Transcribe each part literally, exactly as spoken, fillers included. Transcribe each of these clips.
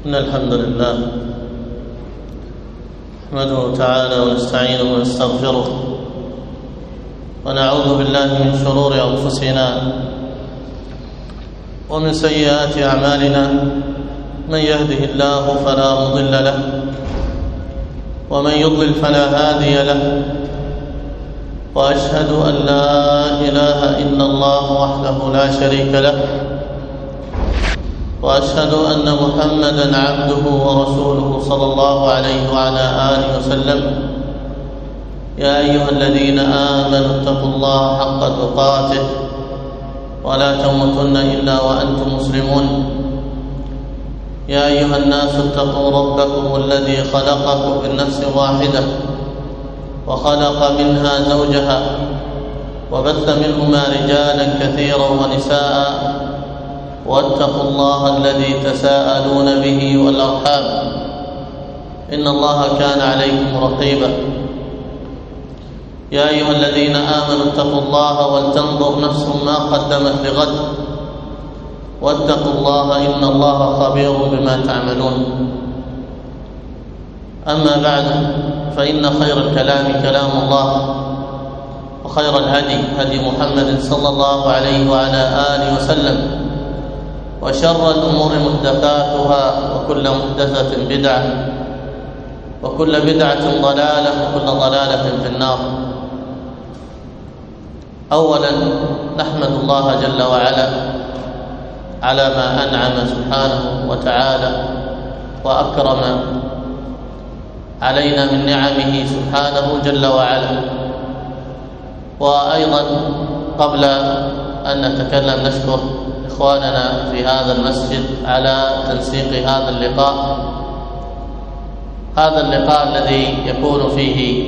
إن الحمد لله نحمده تعالى ونستعينه ونستغفره ونعوذ بالله من شرور أنفسنا ومن سيئات أعمالنا من يهده الله فلا مضل له ومن يضلل فلا هادي له وأشهد أن لا إله إلا الله وحده لا شريك له وأشهد أن محمدًا عبده ورسوله صلى الله عليه وعلى آله وسلم يا أيها الذين آمنوا اتقوا الله حق تقاته ولا تموتن إلا وأنتم مسلمون يا أيها الناس اتقوا ربكم الذي خلقكم من نفس واحدة وخلق منها زوجها وبث منهما رجالا كثيرا ونساء واتقوا الله الذي تساءلون به والأرحام إن الله كان عليكم رقيبا يا أيها الذين آمنوا اتقوا الله ولتنظر نفس ما قدمت لغد واتقوا الله إن الله خبير بما تعملون أما بعد فإن خير الكلام كلام الله وخير الهدي هدي محمد صلى الله عليه وعلى آله وسلم وشر الأمور محدثاتها وكل محدثة بدعة وكل بدعة ضلالة وكل ضلالة في النار. أولا نحمد الله جل وعلا على ما أنعم سبحانه وتعالى وأكرم علينا من نعمه سبحانه جل وعلا. وأيضا قبل أن نتكلم نشكر إخواننا في هذا المسجد على تنسيق هذا اللقاء هذا اللقاء الذي يكون فيه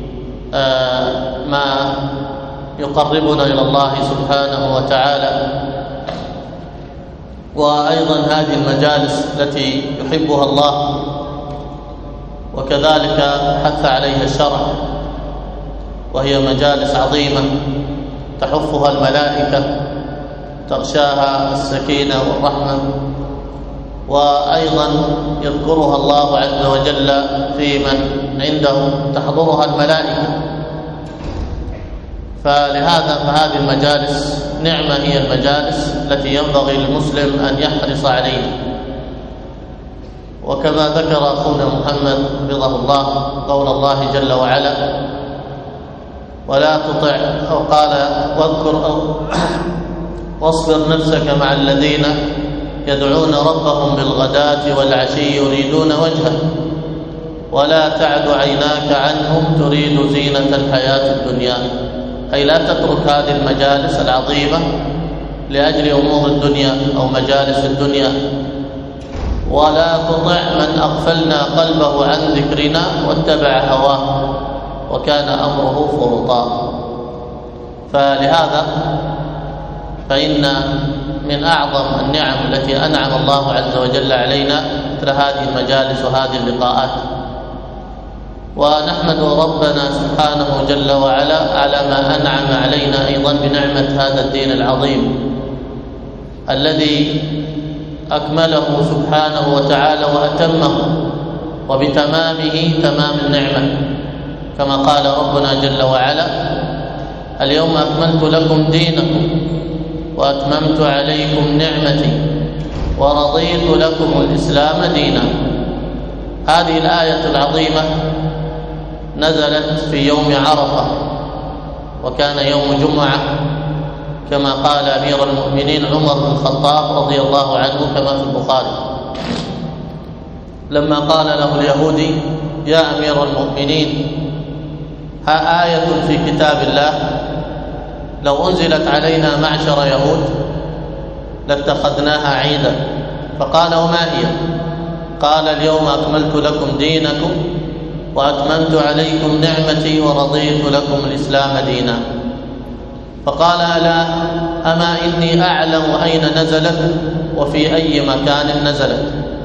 ما يقربنا إلى الله سبحانه وتعالى، وأيضا هذه المجالس التي يحبها الله وكذلك حث عليها الشرع، وهي مجالس عظيمة تحفها الملائكة تغشاها السكينة والرحمة، وأيضا يذكرها الله عز وجل في من عنده تحضرها الملائكة. فلهذا فهذه المجالس نعمة هي المجالس التي ينبغي للمسلم أن يحرص عليها. وكما ذكر أخونا محمد حفظه الله قول الله جل وعلا: ولا تطع أو قال واذكر أو واصبر نفسك مع الذين يدعون ربهم بالغداة والعشي يريدون وجهه ولا تعد عيناك عنهم تريد زينة الحياة الدنيا. أي لا تترك هذه المجالس العظيمة لأجل أمور الدنيا أو مجالس الدنيا، ولا تطع من أغفلنا قلبه عن ذكرنا واتبع هواه وكان أمره فرطا. فلهذا فإن من أعظم النعم التي أنعم الله عز وجل علينا مثل هذه المجالس وهذه اللقاءات. ونحمد ربنا سبحانه جل وعلا على ما أنعم علينا أيضا بنعمة هذا الدين العظيم الذي أكمله سبحانه وتعالى وأتمه، وبتمامه تمام النعمة، كما قال ربنا جل وعلا: اليوم أكملت لكم دينكم وأتممت عليكم نعمتي ورضيت لكم الإسلام دينا. هذه الآية العظيمة نزلت في يوم عرفة، وكان يوم جمعة كما قال أمير المؤمنين عمر بن الخطاب رضي الله عنه كما في البخاري لما قال له اليهودي: يا أمير المؤمنين، ها آية في كتاب الله لو أنزلت علينا معشر يهود لاتخذناها عيدا. فقال: وما هي؟ قال: اليوم أكملت لكم دينكم وأتممت عليكم نعمتي ورضيت لكم الإسلام دينا. فقال: ألا أما إني أعلم أين نزلت وفي أي مكان نزلت؟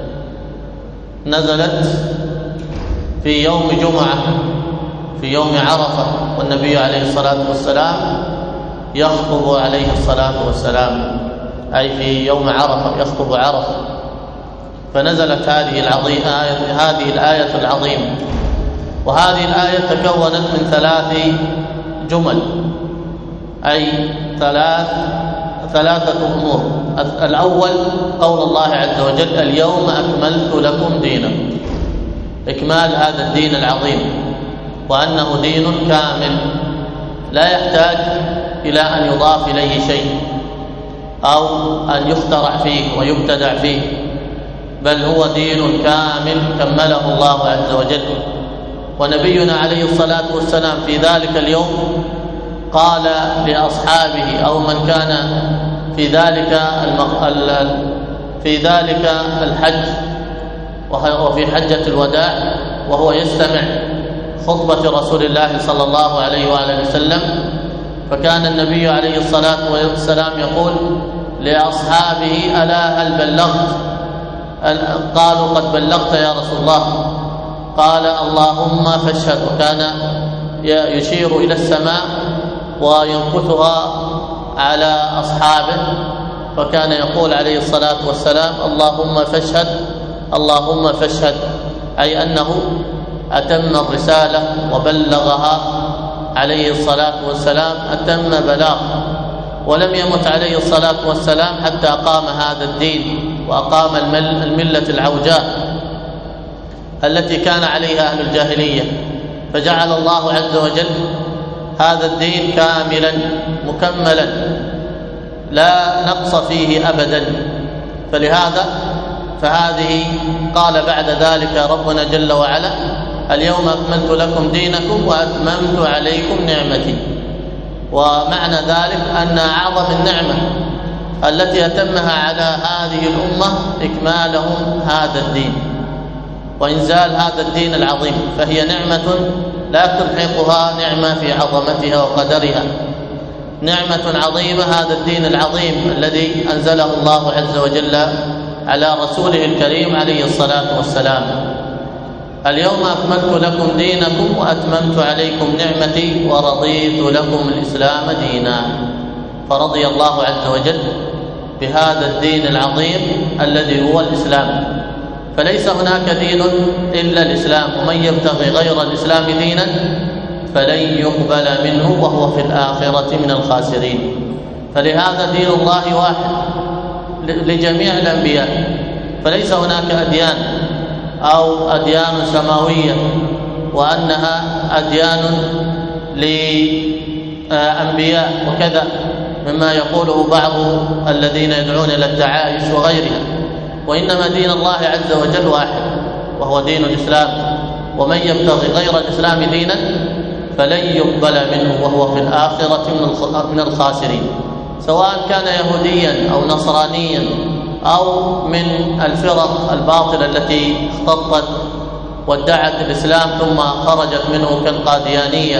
نزلت في يوم جمعة في يوم عرفة، والنبي عليه الصلاة والسلام يخطب عليه الصلاة والسلام، أي في يوم عرفة يخطب عرفة. فنزلت هذه العظيمة هذه الآية العظيمة. وهذه الآية تكونت من ثلاث جمل، أي ثلاث ثلاثة أمور. الأول قول الله عز وجل: اليوم أكملت لكم دينكم، إكمال هذا الدين العظيم، وأنه دين كامل لا يحتاج إلى أن يضاف إليه شيء أو أن يخترع فيه ويبتدع فيه، بل هو دين كامل كمله الله عز وجل. ونبينا عليه الصلاة والسلام في ذلك اليوم قال لأصحابه أو من كان في ذلك في ذلك الحج وفي حجة الوداع وهو يستمع خطبة رسول الله صلى الله عليه وآله وسلم، فكان النبي عليه الصلاة والسلام يقول لأصحابه: ألا هل بلغت؟ قالوا: قد بلغت يا رسول الله. قال: اللهم فاشهد. وكان يشير إلى السماء وينكثها على أصحابه، فكان يقول عليه الصلاة والسلام: اللهم فاشهد، اللهم فاشهد، أي أنه أتم الرسالة وبلغها عليه الصلاة والسلام أتم بلاغ. ولم يمت عليه الصلاة والسلام حتى أقام هذا الدين وأقام الملة العوجاء التي كان عليها أهل الجاهلية، فجعل الله عز وجل هذا الدين كاملا مكملا لا نقص فيه أبدا. فلهذا فهذه قال بعد ذلك ربنا جل وعلا: اليوم أكملت لكم دينكم وأتممت عليكم نعمتي. ومعنى ذلك أن أعظم النعمة التي أتمها على هذه الأمة إكمالهم هذا الدين وإنزال هذا الدين العظيم، فهي نعمة لا تلحقها نعمة في عظمتها وقدرها، نعمة عظيمة هذا الدين العظيم الذي أنزله الله عز وجل على رسوله الكريم عليه الصلاة والسلام. اليوم أكملت لكم دينكم وأتممت عليكم نعمتي ورضيت لكم الإسلام دينا. فرضي الله عز وجل بهذا الدين العظيم الذي هو الإسلام، فليس هناك دين إلا الإسلام، ومن يبتغي غير الإسلام دينا فلن يقبل منه وهو في الآخرة من الخاسرين. فلهذا دين الله واحد لجميع الأنبياء، فليس هناك أديان أو أديان سماوية وأنها أديان لأنبياء وكذا مما يقوله بعض الذين يدعون إلى التعايش وغيرها، وإنما دين الله عز وجل واحد وهو دين الإسلام، ومن يبتغي غير الإسلام دينا فلن يقبل منه وهو في الآخرة من الخاسرين، سواء كان يهوديا أو نصرانيا أو من الفرق الباطلة التي اختطت وادعت الإسلام ثم خرجت منه كالقاديانية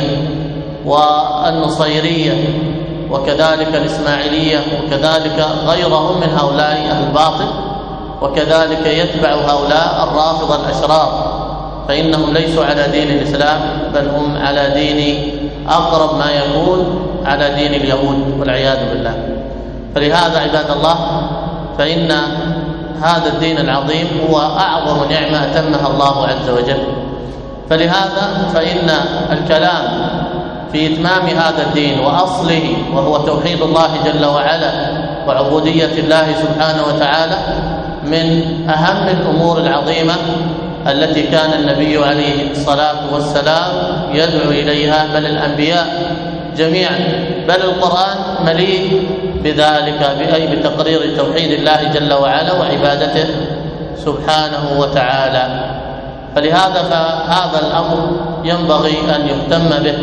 والنصيرية وكذلك الإسماعيلية وكذلك غيرهم من هؤلاء أهل الباطل، وكذلك يتبع هؤلاء الرافضة الأشرار، فإنهم ليسوا على دين الإسلام بل هم على دين أقرب ما يكون على دين اليهود والعياذ بالله. فلهذا عباد الله فإن هذا الدين العظيم هو أعظم نعمة أتمها الله عز وجل. فلهذا فإن الكلام في إتمام هذا الدين وأصله وهو توحيد الله جل وعلا وعبودية الله سبحانه وتعالى من أهم الأمور العظيمة التي كان النبي عليه الصلاة والسلام يدعو إليها، بل الأنبياء جميعا، بل القرآن مليء بذلك، بأي بتقرير توحيد الله جل وعلا وعبادته سبحانه وتعالى. فلهذا فهذا الأمر ينبغي أن يهتم به،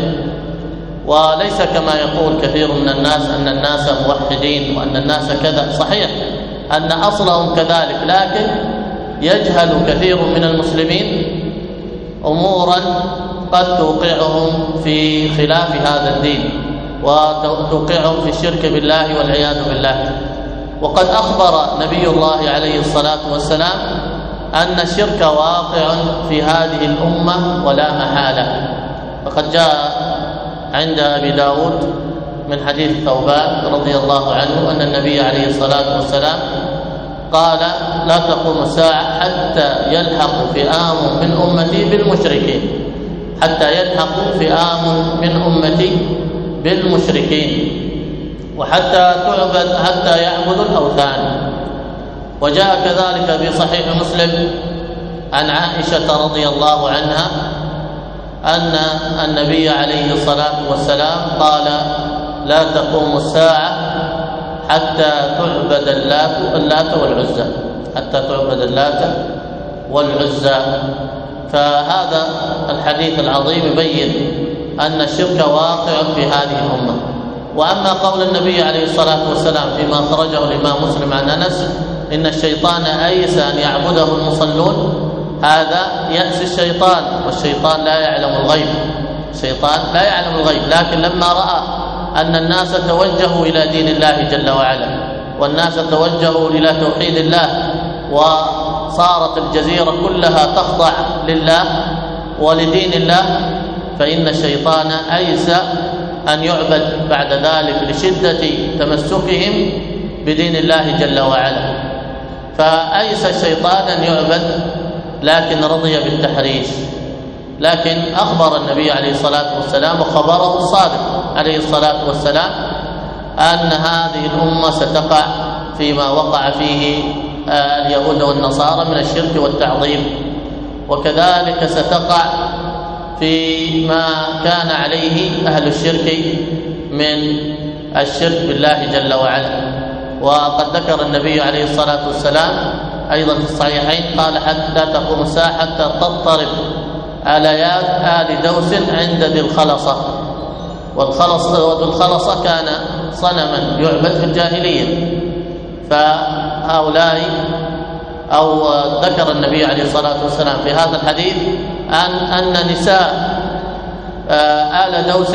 وليس كما يقول كثير من الناس أن الناس موحدين وأن الناس كذا. صحيح أن أصلهم كذلك، لكن يجهل كثير من المسلمين أمورا قد توقعهم في خلاف هذا الدين وتوقعهم في الشرك بالله والعياذ بالله. وقد أخبر نبي الله عليه الصلاة والسلام أن الشرك واقع في هذه الأمة ولا محالة. فقد جاء عند أبي داود من حديث ثوبان رضي الله عنه أن النبي عليه الصلاة والسلام قال: لا تقوم الساعة حتى يلحق فئام من أمتي بالمشركين، حتى يلحق فئام من أمتي بالمشركين، وحتى تعبد حتى يعبدوا الأوثان. وجاء كذلك في صحيح مسلم عن عائشة رضي الله عنها أن النبي عليه الصلاة والسلام قال: لا تقوم الساعة حتى تعبد اللات والعزى، حتى تعبد اللات والعزى. فهذا الحديث العظيم يبين أن الشرك واقع في هذه الأمة. وأما قول النبي عليه الصلاة والسلام فيما أخرجه الإمام مسلم عن أنس: إن الشيطان أيس أن يعبده المصلون، هذا يأس الشيطان، والشيطان لا يعلم الغيب، الشيطان لا يعلم الغيب، لكن لما رأى أن الناس توجهوا إلى دين الله جل وعلا، والناس توجهوا إلى توحيد الله، وصارت الجزيرة كلها تخضع لله ولدين الله، فإن الشيطان أيس أن يعبد بعد ذلك لشدة تمسكهم بدين الله جل وعلا. فأيس الشيطان أن يعبد، لكن رضي بالتحريش. لكن أخبر النبي عليه الصلاة والسلام وخبره الصادق عليه الصلاة والسلام أن هذه الأمة ستقع فيما وقع فيه اليهود والنصارى من الشرك والتعظيم، وكذلك ستقع فيما كان عليه أهل الشرك من الشرك بالله جل وعلا. وقد ذكر النبي عليه الصلاة والسلام أيضا في الصحيحين قال: حتى لا تقوم الساعة حتى تضطرب آليات آل دوس عند ذي الخلصة. والخلصة وذو الخلصة كان صنما يعبد في الجاهلية. فهؤلاء أو ذكر النبي عليه الصلاة والسلام في هذا الحديث أن أن نساء آل دوس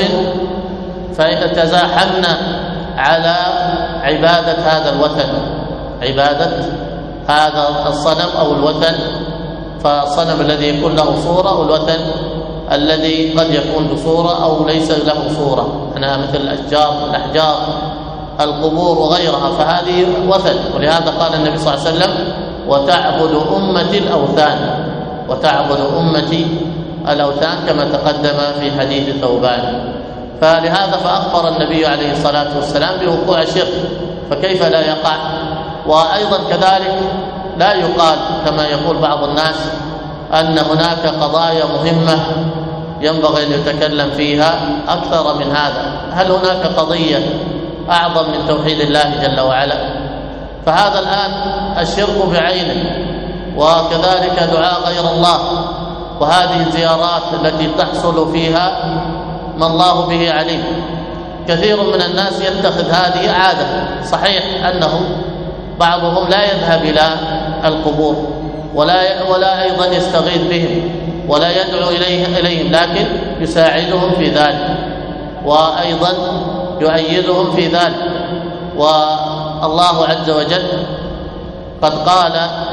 فيتزاحمن على عبادة هذا الوثن، عبادة هذا الصنم أو الوثن. فالصنم الذي يكون له صورة، والوثن الذي قد يكون بصورة أو ليس له صورة، أنها مثل الأشجار الأحجار القبور وغيرها، فهذه وثن. ولهذا قال النبي صلى الله عليه وسلم: وتعبد أمتي الأوثان، وتعبد أمتي الأوثان، كما تقدم في حديث ثوبان. فلهذا فأخبر النبي عليه الصلاة والسلام بوقوع الشرك، فكيف لا يقع؟ وأيضا كذلك لا يقال كما يقول بعض الناس أن هناك قضايا مهمة ينبغي أن يتكلم فيها أكثر من هذا. هل هناك قضية أعظم من توحيد الله جل وعلا؟ فهذا الآن الشرك بعينه، وكذلك دعاء غير الله، وهذه الزيارات التي تحصل فيها ما الله به عليم. كثير من الناس يتخذ هذه عادة. صحيح أنه بعضهم لا يذهب إلى القبور ولا ولا أيضا يستغيث بهم ولا يدعو إليه إليهم، لكن يساعدهم في ذلك وأيضا يؤيدهم في ذلك. والله عز وجل قد قال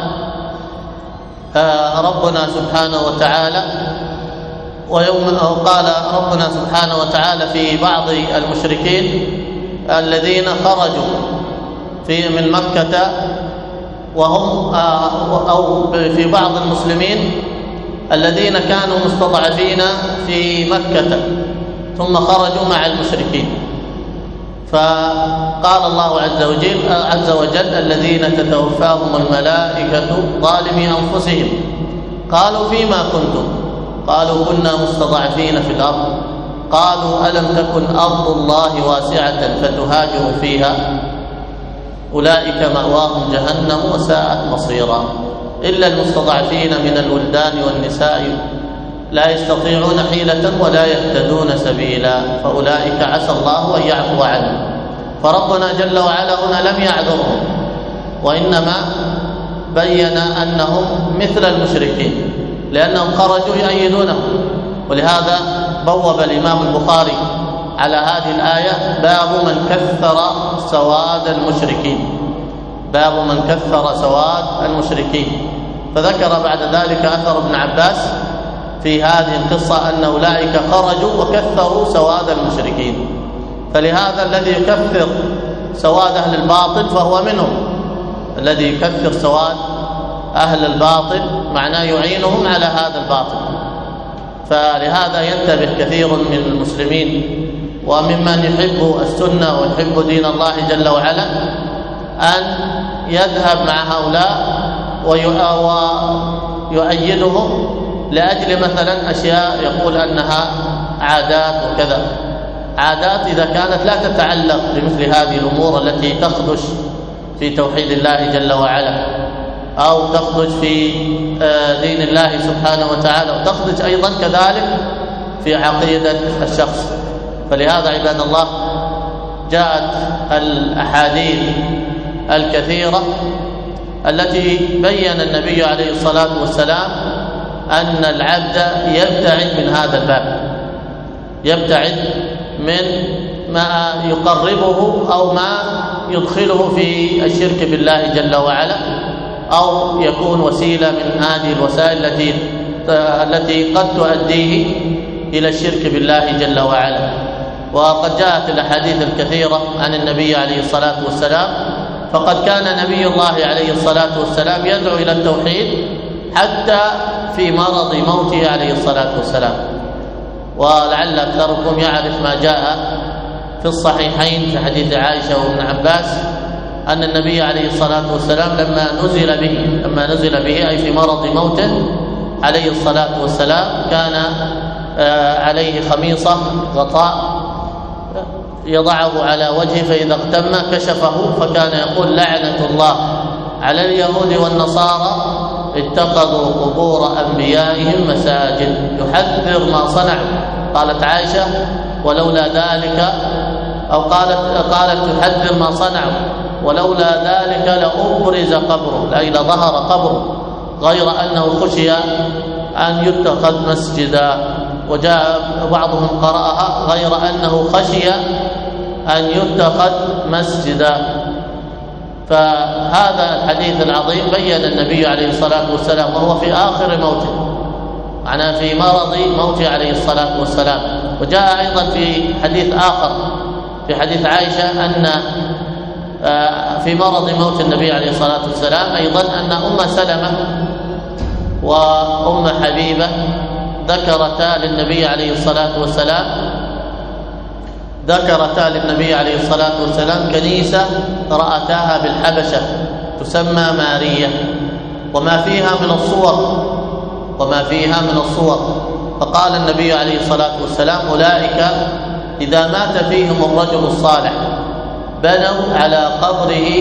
ربنا سبحانه وتعالى ويوم قال ربنا سبحانه وتعالى في بعض المشركين الذين خرجوا في من مكة وهم أو في بعض المسلمين الذين كانوا مستضعفين في مكة ثم خرجوا مع المشركين. فقال الله عز وجل عز وجل الذين تتوفاهم الملائكة ظالمي أنفسهم قالوا فيما كنتم قالوا كنا مستضعفين في الأرض قالوا ألم تكن أرض الله واسعة فتهاجروا فيها أولئك مأواهم جهنم وساءت مصيرا إلا المستضعفين من الولدان والنساء لا يستطيعون حيلة ولا يهتدون سبيلا فأولئك عسى الله أن يعفو عنهم. فربنا جل وعلا هنا لم يعذرهم، وإنما بين أنهم مثل المشركين لأنهم خرجوا يؤيدونهم. ولهذا بوب الإمام البخاري على هذه الآية باب من كثر سواد المشركين، باب من كثر سواد المشركين. فذكر بعد ذلك أثر ابن عباس في هذه القصة أن أولئك خرجوا وكثروا سواد المشركين. فلهذا الذي يكثر سواد أهل الباطل فهو منهم، الذي يكثر سواد أهل الباطل معناه يعينهم على هذا الباطل. فلهذا ينتبه كثير من المسلمين وممن يحب السنة ويحب دين الله جل وعلا أن يذهب مع هؤلاء ويؤيدهم لأجل مثلا أشياء يقول أنها عادات وكذا. عادات إذا كانت لا تتعلق بمثل هذه الأمور التي تخدش في توحيد الله جل وعلا أو تخدش في دين الله سبحانه وتعالى وتخدش أيضا كذلك في عقيدة الشخص. فلهذا عباد الله جاءت الأحاديث الكثيرة التي بين النبي عليه الصلاة والسلام أن العبد يبتعد من هذا الباب، يبتعد من ما يقربه أو ما يدخله في الشرك بالله جل وعلا أو يكون وسيلة من هذه الوسائل التي التي قد تؤديه إلى الشرك بالله جل وعلا. وقد جاءت الأحاديث الكثيرة عن النبي عليه الصلاة والسلام، فقد كان نبي الله عليه الصلاة والسلام يدعو إلى التوحيد حتى في مرض موته عليه الصلاة والسلام. ولعل أكثركم يعرف ما جاء في الصحيحين في حديث عائشة وابن عباس أن النبي عليه الصلاة والسلام لما نزل به لما نزل به أي في مرض موته عليه الصلاة والسلام كان عليه خميصة غطاء يضعه على وجهه، فإذا اغتم كشفه، فكان يقول لعنة الله على اليهود والنصارى اتخذوا قبور أنبيائهم مساجد، يحذر ما صنعوا. قالت عائشة ولولا ذلك أو قالت قالت تحذر ما صنعوا ولولا ذلك لأبرز قبره، أي لظهر قبره، غير أنه خشي أن يتخذ مسجدا. وجاء بعضهم قرأها غير أنه خشي أن يتخذ مسجدا. فهذا الحديث العظيم بين النبي عليه الصلاة والسلام وهو في آخر موته، معناه في مرض موته عليه الصلاة والسلام. وجاء أيضا في حديث آخر في حديث عائشة أن في مرض موت النبي عليه الصلاة والسلام أيضا أن أم سلمة وأم حبيبة ذكرتا للنبي عليه الصلاة والسلام ذكرتا للنبي عليه الصلاة والسلام كنيسة رأتاها بالحبشة تسمى مارية وما فيها من الصور وما فيها من الصور فقال النبي عليه الصلاة والسلام أولئك إذا مات فيهم الرجل الصالح بنوا على قبره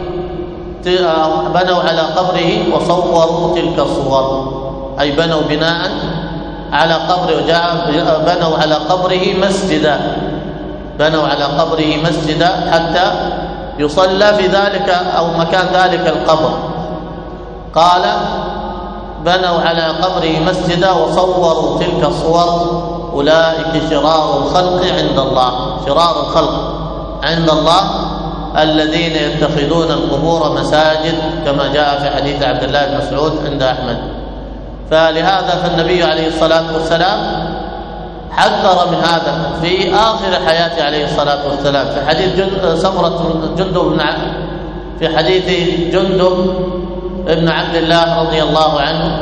بنوا على قبره وصوروا تلك الصور، أي بنوا بناء على قبره وجاء بنوا على قبره مسجدا بنوا على قبره مسجدا حتى يصلى في ذلك أو مكان ذلك القبر. قال بنوا على قبره مسجدا وصوروا تلك الصور أولئك شرار الخلق عند الله شرار الخلق عند الله الذين يتخذون القبور مساجد كما جاء في حديث عبد الله بن مسعود عند أحمد. فلهذا فالنبي عليه الصلاة والسلام حذر من هذا في آخر حياته عليه الصلاة والسلام في حديث جند سمرة جندب بن في حديث جندب ابن عبد الله رضي الله عنه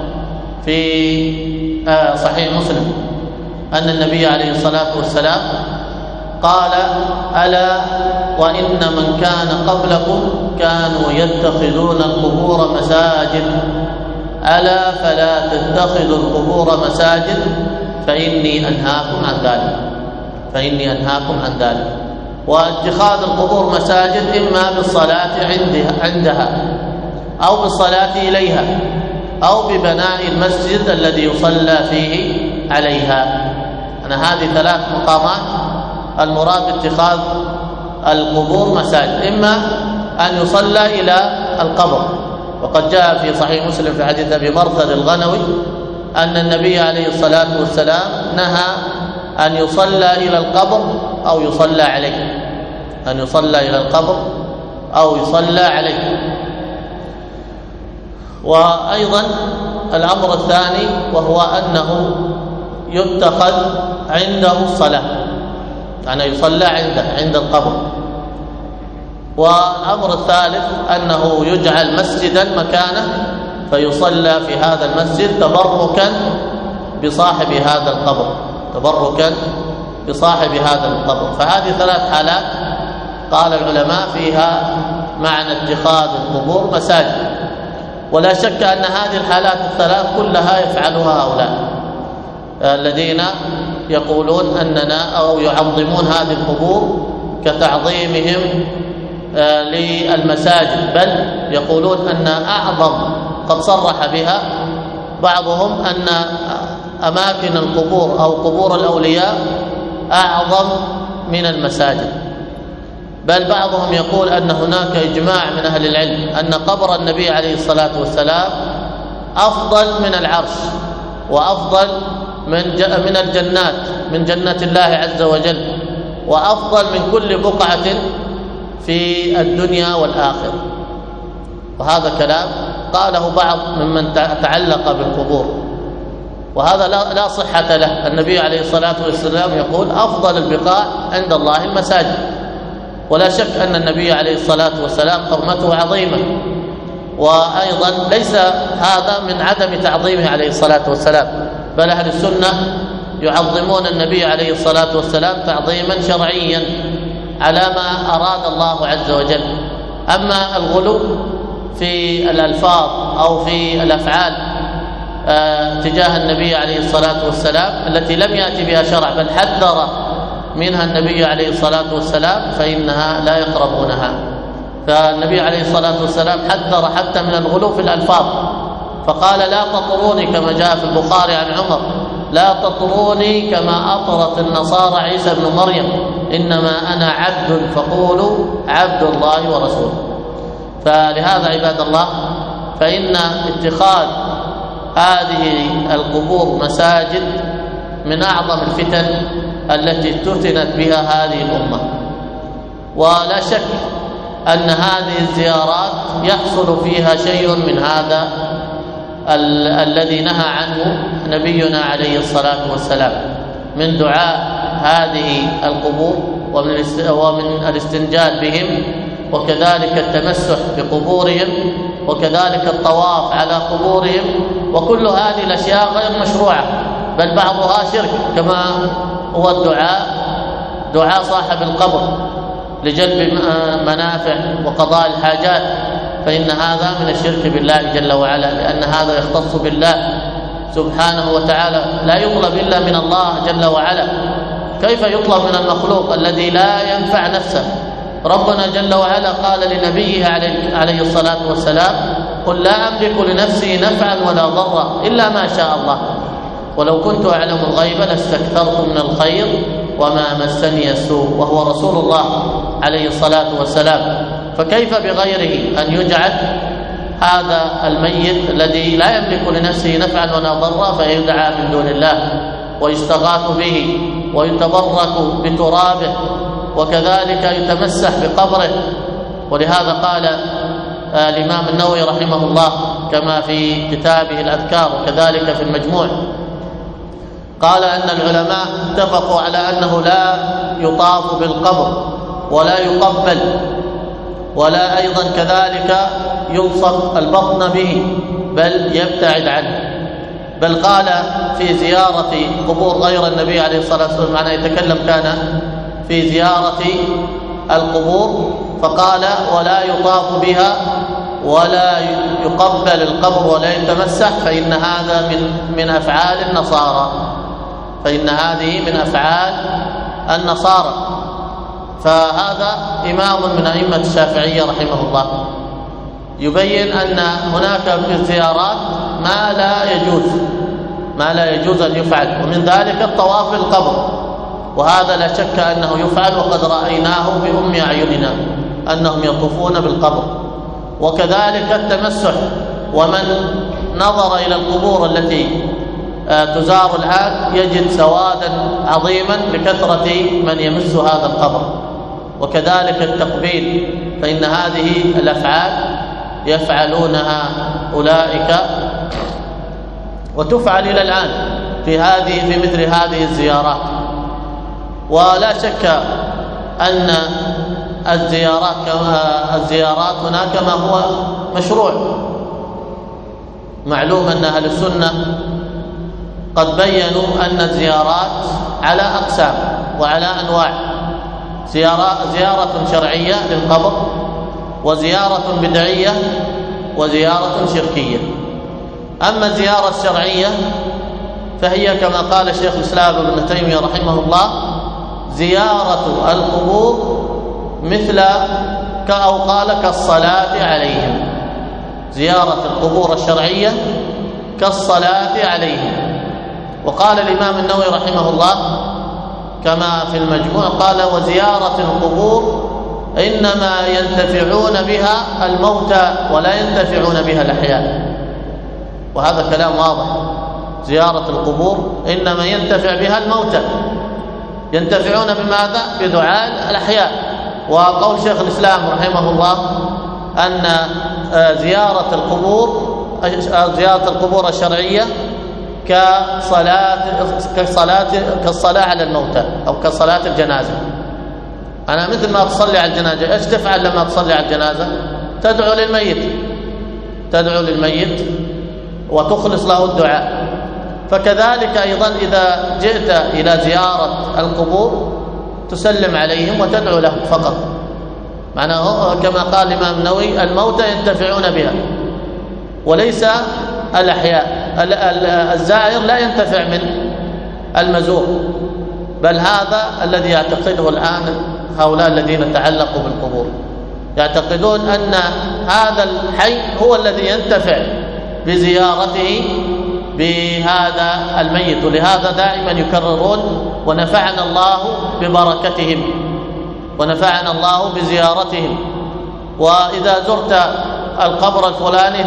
في صحيح مسلم أن النبي عليه الصلاة والسلام قال ألا وإن من كان قبلكم كانوا يتخذون القبور مساجد ألا فلا تتخذوا القبور مساجد فإني أنهاكم عن ذلك فإني أنهاكم عن ذلك. واتخاذ القبور مساجد إما بالصلاة عندها, عندها أو بالصلاة إليها أو ببناء المسجد الذي يصلى فيه عليها. أنا هذه ثلاث مقامات المراد باتخاذ القبور مساجد، إما أن يصلى إلى القبر، وقد جاء في صحيح مسلم في حديث أبي مرثد الغنوي أن النبي عليه الصلاة والسلام نهى أن يصلى إلى القبر أو يصلى عليه أن يصلى إلى القبر أو يصلى عليه. وأيضا الأمر الثاني وهو أنه يتخذ عنده الصلاة، يعني يصلى عنده عند القبر. والأمر الثالث أنه يجعل مسجدا مكانه فيصلى في هذا المسجد تبركا بصاحب هذا القبر، تبركا بصاحب هذا القبر. فهذه ثلاث حالات قال العلماء فيها معنى اتخاذ القبور مساجد، ولا شك أن هذه الحالات الثلاث كلها يفعلها هؤلاء الذين يقولون أننا أو يعظمون هذه القبور كتعظيمهم للمساجد، بل يقولون أن أعظم، قد صرح بها بعضهم أن أماكن القبور أو قبور الأولياء أعظم من المساجد، بل بعضهم يقول أن هناك إجماع من أهل العلم أن قبر النبي عليه الصلاة والسلام أفضل من العرش وأفضل من من الجنات، من جنة الله عز وجل، وأفضل من كل بقعة في الدنيا والآخرة. وهذا كلام قاله بعض ممن تعلق بالقبور، وهذا لا لا صحة له. النبي عليه الصلاة والسلام يقول أفضل البقاع عند الله المساجد، ولا شك أن النبي عليه الصلاة والسلام حرمته عظيمة، وأيضا ليس هذا من عدم تعظيمه عليه الصلاة والسلام، بل أهل السنة يعظمون النبي عليه الصلاة والسلام تعظيما شرعيا على ما أراد الله عز وجل. أما الغلو في الألفاظ أو في الأفعال آه تجاه النبي عليه الصلاة والسلام التي لم يأتي بها شرع بل حذر منها النبي عليه الصلاة والسلام فإنها لا يقربونها. فالنبي عليه الصلاة والسلام حذر حتى من الغلو في الألفاظ، فقال لا تطروني كما جاء في البخاري عن عمر، لا تطروني كما أطرت النصارى عيسى بن مريم، إنما أنا عبد فقولوا عبد الله ورسوله. فلهذا عباد الله فإن اتخاذ هذه القبور مساجد من أعظم الفتن التي افتتنت بها هذه الأمة، ولا شك أن هذه الزيارات يحصل فيها شيء من هذا ال الذي نهى عنه نبينا عليه الصلاة والسلام من دعاء هذه القبور ومن ومن الاستنجاد بهم، وكذلك التمسح بقبورهم، وكذلك الطواف على قبورهم، وكل هذه الأشياء غير مشروعة، بل بعضها شرك، كما هو الدعاء دعاء صاحب القبر لجلب منافع وقضاء الحاجات، فإن هذا من الشرك بالله جل وعلا، لأن هذا يختص بالله سبحانه وتعالى، لا يطلب إلا من الله جل وعلا. كيف يطلب من المخلوق الذي لا ينفع نفسه؟ ربنا جل وعلا قال لنبيه عليه الصلاة والسلام قل لا أملك لنفسي نفعا ولا ضرا إلا ما شاء الله، ولو كنت أعلم الغيب لاستكثرت من الخير وما مسني السوء، وهو رسول الله عليه الصلاة والسلام. فكيف بغيره أن يجعل هذا الميت الذي لا يملك لنفسه نفعا ولا ضرا فيدعى من دون الله ويستغاث به ويتبرك بترابه، وكذلك يتمسح بقبره. ولهذا قال الإمام النووي رحمه الله كما في كتابه الأذكار وكذلك في المجموع، قال أن العلماء اتفقوا على أنه لا يطاف بالقبر ولا يقبل، ولا أيضا كذلك يلصق البطن به، بل يبتعد عنه. بل قال في زيارة قبور غير النبي عليه الصلاة والسلام، معناه يتكلم كان في زيارة القبور، فقال ولا يطاف بها ولا يقبل القبر ولا يتمسح، فإن هذا من من أفعال النصارى، فإن هذه من أفعال النصارى. فهذا إمام من أئمة الشافعية رحمه الله يبين أن هناك في الزيارات ما لا يجوز ما لا يجوز أن يفعل، ومن ذلك الطواف بالقبر، وهذا لا شك أنه يفعل، وقد رأيناه بأم أعيننا أنهم يطوفون بالقبر. وكذلك التمسح، ومن نظر إلى القبور التي تزار الآن يجد سوادا عظيما لكثرة من يمس هذا القبر. وكذلك التقبيل، فإن هذه الأفعال يفعلونها أولئك وتفعل إلى الآن في هذه في مثل هذه الزيارات. ولا شك أن الزيارات الزيارات هناك ما هو مشروع، معلوم أن أهل السنة قد بينوا أن الزيارات على أقسام وعلى أنواع، زيارة شرعية للقبر، وزيارة بدعية، وزيارة شركية. أما الزيارة الشرعية فهي كما قال شيخ الإسلام ابن تيمية رحمه الله: زيارة القبور مثل أو قال كالصلاة عليهم. زيارة القبور الشرعية كالصلاة عليهم. وقال الإمام النووي رحمه الله كما في المجموع قال: وزيارة القبور إنما ينتفعون بها الموتى ولا ينتفعون بها الأحياء. وهذا كلام واضح، زيارة القبور إنما ينتفع بها الموتى، ينتفعون بماذا؟ بدعاء الأحياء. وقول شيخ الإسلام رحمه الله أن زيارة القبور زيارة القبور الشرعية كصلاة كصلاة كالصلاة على الموتى أو كصلاة الجنازة. أنا مثل ما تصلي على الجنازة، إيش تفعل لما تصلي على الجنازة؟ تدعو للميت، تدعو للميت وتخلص له الدعاء. فكذلك أيضا إذا جئت إلى زيارة القبور تسلم عليهم وتدعو لهم فقط. معناه كما قال الإمام النووي: الموتى ينتفعون بها وليس الأحياء. الزائر لا ينتفع من المزور، بل هذا الذي يعتقده الآن هؤلاء الذين تعلقوا بالقبور، يعتقدون أن هذا الحي هو الذي ينتفع بزيارته بهذا الميت. ولهذا دائما يكررون: ونفعنا الله ببركتهم، ونفعنا الله بزيارتهم. وإذا زرت القبر الفلاني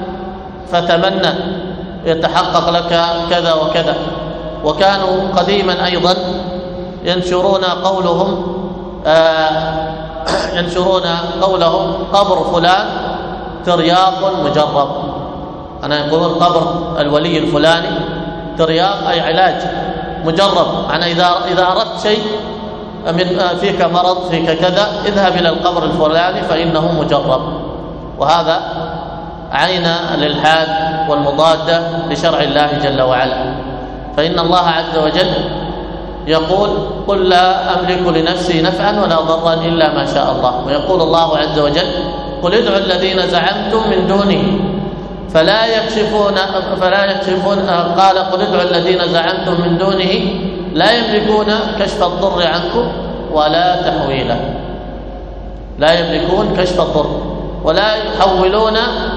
فتمنى يتحقق لك كذا وكذا. وكانوا قديما أيضا ينشرون قولهم آه ينشرون قولهم: قبر فلان ترياق مجرب. أنا يقولون قبر الولي الفلاني ترياق أي علاج مجرب. أنا إذا إذا أردت شيء من فيك مرض فيك كذا اذهب إلى القبر الفلاني فإنه مجرب. وهذا عين الإلحاد والمضادة لشرع الله جل وعلا. فإن الله عز وجل يقول: قل لا أملك لنفسي نفعا ولا ضرا إلا ما شاء الله. ويقول الله عز وجل: قل ادعوا الذين زعمتم من دونه فلا يكشفون فلا يكشفون قال: قل ادعوا الذين زعمتم من دونه لا يملكون كشف الضر عنكم ولا تحويلا. لا يملكون كشف الضر ولا يحولون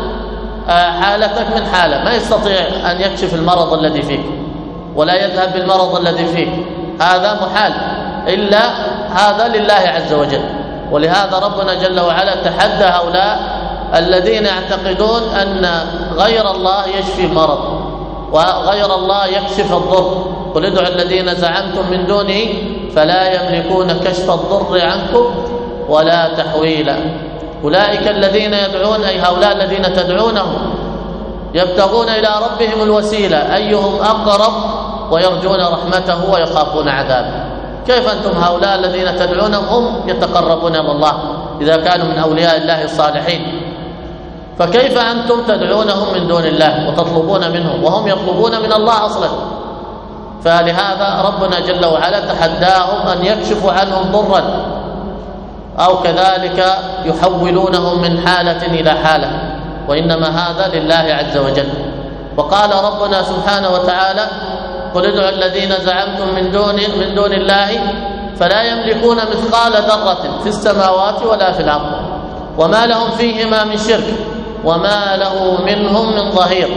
حالتك من حالة. ما يستطيع أن يكشف المرض الذي فيك ولا يذهب بالمرض الذي فيك، هذا محال، إلا هذا لله عز وجل. ولهذا ربنا جل وعلا تحدى هؤلاء الذين يعتقدون أن غير الله يشفي المرض وغير الله يكشف الضر. قل ادعوا الذين زعمتم من دونه فلا يملكون كشف الضر عنكم ولا تحويلا. أولئك الذين يدعون، أي هؤلاء الذين تدعونهم، يبتغون إلى ربهم الوسيلة أيهم أقرب ويرجون رحمته ويخافون عذابه. كيف أنتم هؤلاء الذين تدعونهم هم يتقربون إلى الله إذا كانوا من أولياء الله الصالحين؟ فكيف أنتم تدعونهم من دون الله وتطلبون منهم وهم يطلبون من الله أصلا؟ فلهذا ربنا جل وعلا تحداهم أن يكشفوا عنهم ضرا أو كذلك يحولونهم من حالة إلى حالة، وإنما هذا لله عز وجل. وقال ربنا سبحانه وتعالى: قل ادعوا الذين زعمتم من دون من دون الله فلا يملكون مثقال ذرة في السماوات ولا في الأرض وما لهم فيهما من شرك وما له منهم من ظهير.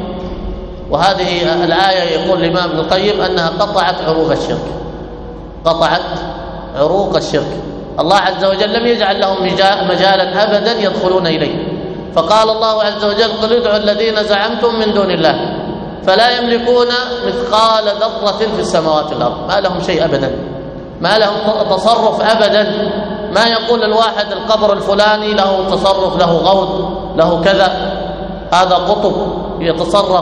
وهذه الآية يقول الإمام ابن القيم أنها قطعت عروق الشرك، قطعت عروق الشرك. الله عز وجل لم يجعل لهم مجالا أبدا يدخلون إليه. فقال الله عز وجل: قل ادعوا الذين زعمتم من دون الله فلا يملكون مثقال ذرة في السماوات والأرض. ما لهم شيء أبدا، ما لهم تصرف أبدا. ما يقول الواحد القبر الفلاني له تصرف، له غوث، له كذا، هذا قطب يتصرف.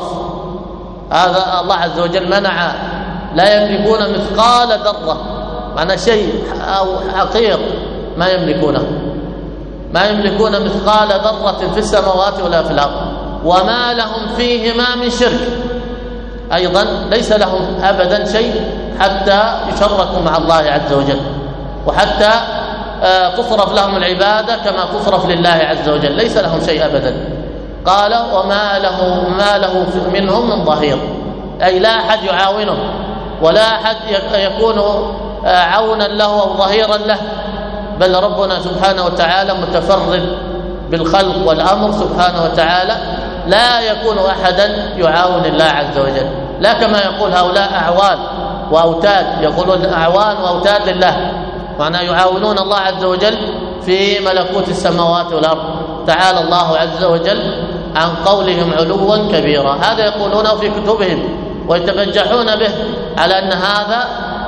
هذا الله عز وجل منع. لا يملكون مثقال ذرة، معنى شيء أو حقير ما يملكونه، ما يملكون مثقال ذرة في السماوات ولا في الأرض وما لهم فيهما من شرك، أيضا ليس لهم أبدا شيء حتى يشركوا مع الله عز وجل، وحتى تصرف لهم العبادة كما تصرف لله عز وجل، ليس لهم شيء أبدا. قال وما له ما له منهم من ظهير، أي لا أحد يعاونه ولا أحد يكون عونا له أو ظهيرا له، بل ربنا سبحانه وتعالى متفرد بالخلق والأمر سبحانه وتعالى، لا يكون أحدا يعاون الله عز وجل، لا كما يقول هؤلاء أعوان وأوتاد، يقولون أعوان وأوتاد لله، معناه يعاونون الله عز وجل في ملكوت السماوات والأرض. تعالى الله عز وجل عن قولهم علوا كبيرا، هذا يقولونه في كتبهم ويتبجحون به على أن هذا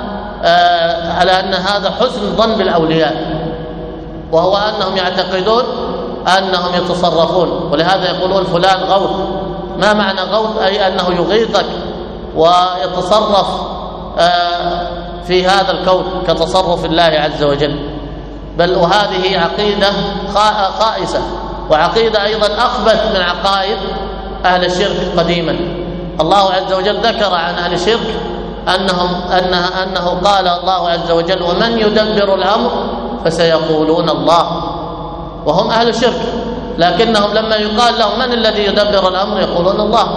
آه على أن هذا حسن ظن بالأولياء، وهو أنهم يعتقدون أنهم يتصرفون، ولهذا يقولون فلان غوث. ما معنى غوث؟ أي أنه يغيثك ويتصرف آه في هذا الكون كتصرف الله عز وجل. بل وهذه عقيدة خائسة، وعقيدة أيضا أخبث من عقائد أهل الشرك قديما. الله عز وجل ذكر عن أهل الشرك أنهم أنه, أنه قال الله عز وجل ومن يدبر الأمر فسيقولون الله، وهم أهل الشرك، لكنهم لما يقال لهم من الذي يدبر الأمر يقولون الله.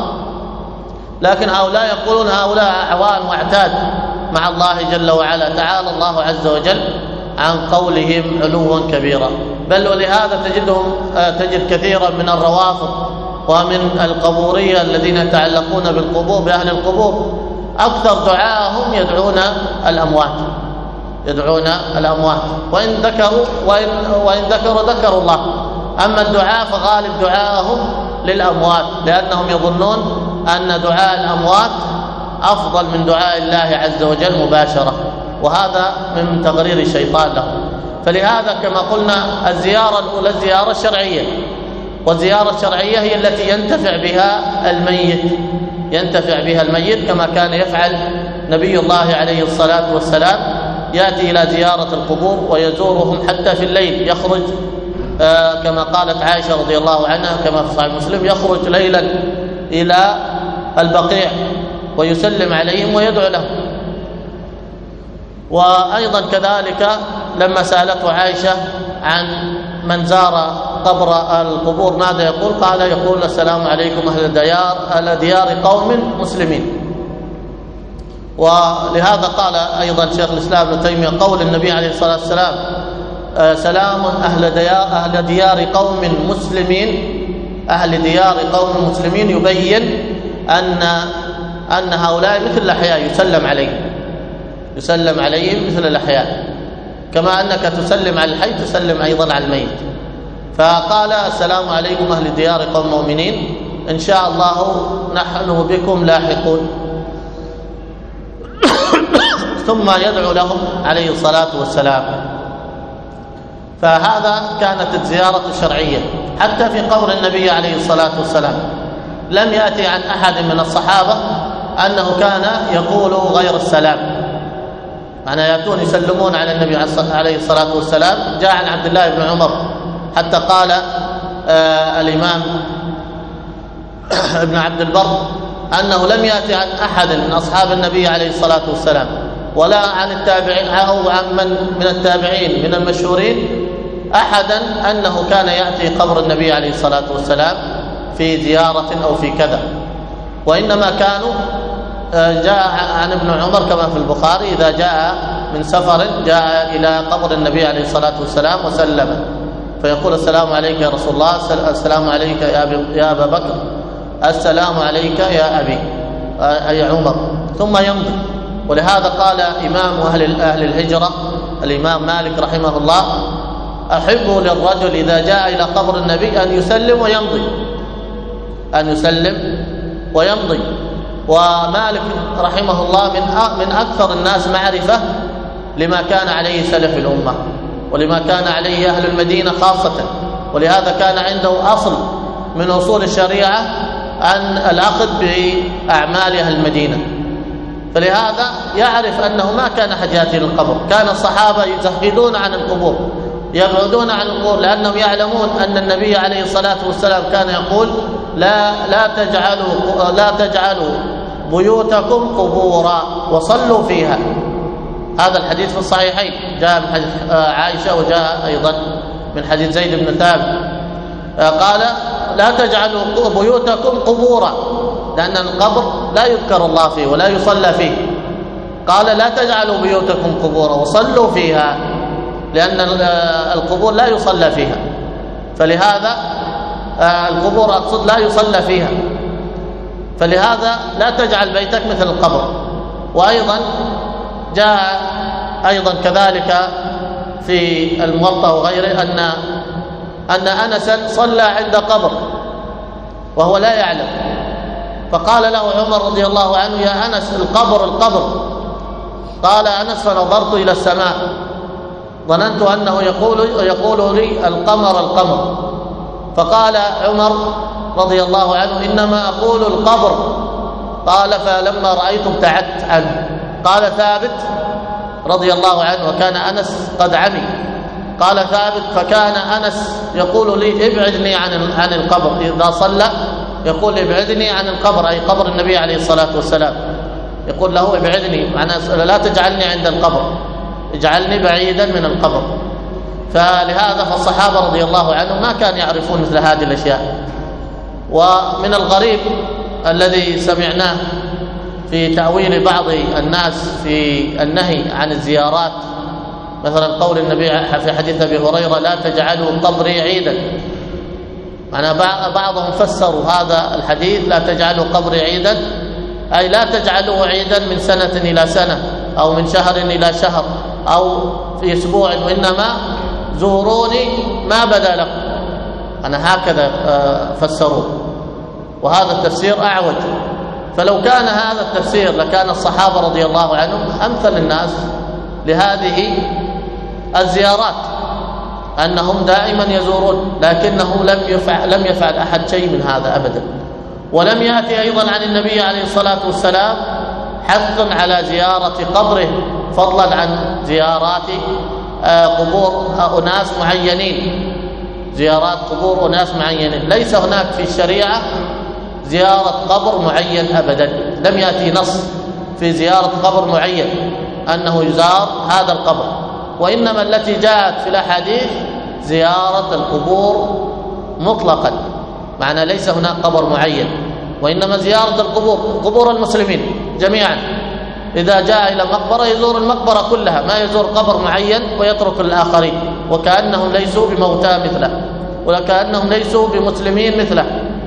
لكن هؤلاء يقولون هؤلاء أعوان واعتاد مع الله جل وعلا. تعالى الله عز وجل عن قولهم علوا كبيرا. بل ولهذا تجدهم تجد كثيرا من الروافض ومن القبورية الذين يتعلقون بالقبور بأهل القبور أكثر دعاءهم يدعون الأموات، يدعون الأموات وإن ذكروا وإن, وإن ذكروا ذكروا الله. أما الدعاء فغالب دعاءهم للأموات، لأنهم يظنون أن دعاء الأموات أفضل من دعاء الله عز وجل مباشرة، وهذا من تغرير الشيطان لهم. فلهذا كما قلنا الزيارة الأولى الزيارة الشرعية، والزيارة الشرعية هي التي ينتفع بها الميت، ينتفع بها الميت كما كان يفعل نبي الله عليه الصلاة والسلام، يأتي إلى زيارة القبور ويزورهم حتى في الليل، يخرج آه كما قالت عائشة رضي الله عنها كما في صحيح مسلم، يخرج ليلا إلى البقيع ويسلم عليهم ويدعو لهم. وأيضا كذلك لما سألته عائشة عن من زار قبر القبور ماذا يقول؟ قال يقول السلام عليكم أهل ديار أهل ديار قوم مسلمين. ولهذا قال أيضا شيخ الإسلام ابن تيمية قول النبي عليه الصلاة والسلام سلام أهل ديار أهل ديار قوم مسلمين، أهل ديار قوم مسلمين، يبين أن أن هؤلاء مثل الأحياء يسلم عليهم، يسلم عليهم مثل الأحياء، كما أنك تسلم على الحي تسلم أيضا على الميت. فقال السلام عليكم أهل ديار قوم مؤمنين، إن شاء الله نحن بكم لاحقون. ثم يدعو لهم عليه الصلاة والسلام. فهذا كانت الزيارة الشرعية. حتى في قول النبي عليه الصلاة والسلام لم يأتي عن أحد من الصحابة أنه كان يقول غير السلام، أنا يأتون يسلمون على النبي عليه الصلاة والسلام. جاء عن عبد الله بن عمر حتى قال آه الإمام ابن عبد البر أنه لم يأتي عن أحد من أصحاب النبي عليه الصلاة والسلام ولا عن التابعين أو عن من من التابعين من المشهورين أحدا أنه كان يأتي قبر النبي عليه الصلاة والسلام في زيارة أو في كذا، وإنما كانوا جاء عن ابن عمر كما في البخاري إذا جاء من سفر جاء إلى قبر النبي عليه الصلاة والسلام وسلم فيقول السلام عليك يا رسول الله، السلام عليك يا أبا بكر، السلام عليك يا أبي أي عمر، ثم يمضي. ولهذا قال إمام أهل أهل الهجرة الإمام مالك رحمه الله أحب للرجل إذا جاء إلى قبر النبي أن يسلم ويمضي، أن يسلم ويمضي. ومالك رحمه الله من من أكثر الناس معرفة لما كان عليه سلف الأمة ولما كان عليه أهل المدينة خاصة، ولهذا كان عنده أصل من أصول الشريعة أن الأخذ بأعمال أهل المدينة، فلهذا يعرف أنه ما كان حاجات للقبر. كان الصحابة يزهدون عن القبور، يبعدون عن القبور، لأنهم يعلمون أن النبي عليه الصلاة والسلام كان يقول لا لا تجعلوا لا تجعلوا بيوتكم قبورا وصلوا فيها. هذا الحديث في الصحيحين، جاء من حديث عائشة وجاء أيضا من حديث زيد بن ثابت، قال لا تجعلوا بيوتكم قبورا، لأن القبر لا يذكر الله فيه ولا يصلى فيه. قال لا تجعلوا بيوتكم قبورا وصلوا فيها، لأن القبور لا يصلى فيها، فلهذا القبور أقصد لا يصلى فيها، فلهذا لا تجعل بيتك مثل القبر. وأيضا جاء أيضا كذلك في الموطأ وغيره أن أن أنسا صلى عند قبر وهو لا يعلم، فقال له عمر رضي الله عنه يا أنس القبر القبر. قال أنس فنظرت إلى السماء ظننت أنه يقول يقول لي القمر القمر. فقال عمر رضي الله عنه إنما أقول القبر. قال فلما رأيت ابتعدت عنه. قال ثابت رضي الله عنه وكان أنس قد عمي، قال ثابت فكان أنس يقول لي ابعدني عن عن القبر، إذا صلى يقول ابعدني عن القبر، أي قبر النبي عليه الصلاة والسلام، يقول له ابعدني معناه لا تجعلني عند القبر، اجعلني بعيدا من القبر. فلهذا فالصحابة رضي الله عنهم ما كانوا يعرفون مثل هذه الأشياء. ومن الغريب الذي سمعناه في تأويل بعض الناس في النهي عن الزيارات، مثلا قول النبي في حديث أبي هريرة لا تجعلوا قبري عيدا، معنى بعضهم فسروا هذا الحديث لا تجعلوا قبري عيدا أي لا تجعلوه عيدا من سنة إلى سنة أو من شهر إلى شهر أو في أسبوع، وإنما زوروني ما بدا لكم. أنا هكذا فسروه، وهذا التفسير أعوج. فلو كان هذا التفسير لكان الصحابة رضي الله عنهم أمثل الناس لهذه الزيارات، أنهم دائما يزورون، لكنه لم يفعل, لم يفعل أحد شيء من هذا أبدا. ولم يأتي أيضا عن النبي عليه الصلاة والسلام حث على زيارة قبره، فضلا عن زيارات قبور أناس معينين، زيارات قبور أناس معينين. ليس هناك في الشريعة زيارة قبر معين أبدا، لم يأتي نص في زيارة قبر معين أنه يزار هذا القبر، وإنما التي جاءت في الأحاديث زيارة القبور مطلقا، معنى ليس هناك قبر معين، وإنما زيارة القبور، قبور المسلمين جميعا. إذا جاء إلى مقبرة يزور المقبرة كلها، ما يزور قبر معين ويترك الآخرين، وكأنهم ليسوا بموتى مثله وكأنهم ليسوا بمسلمين مثله،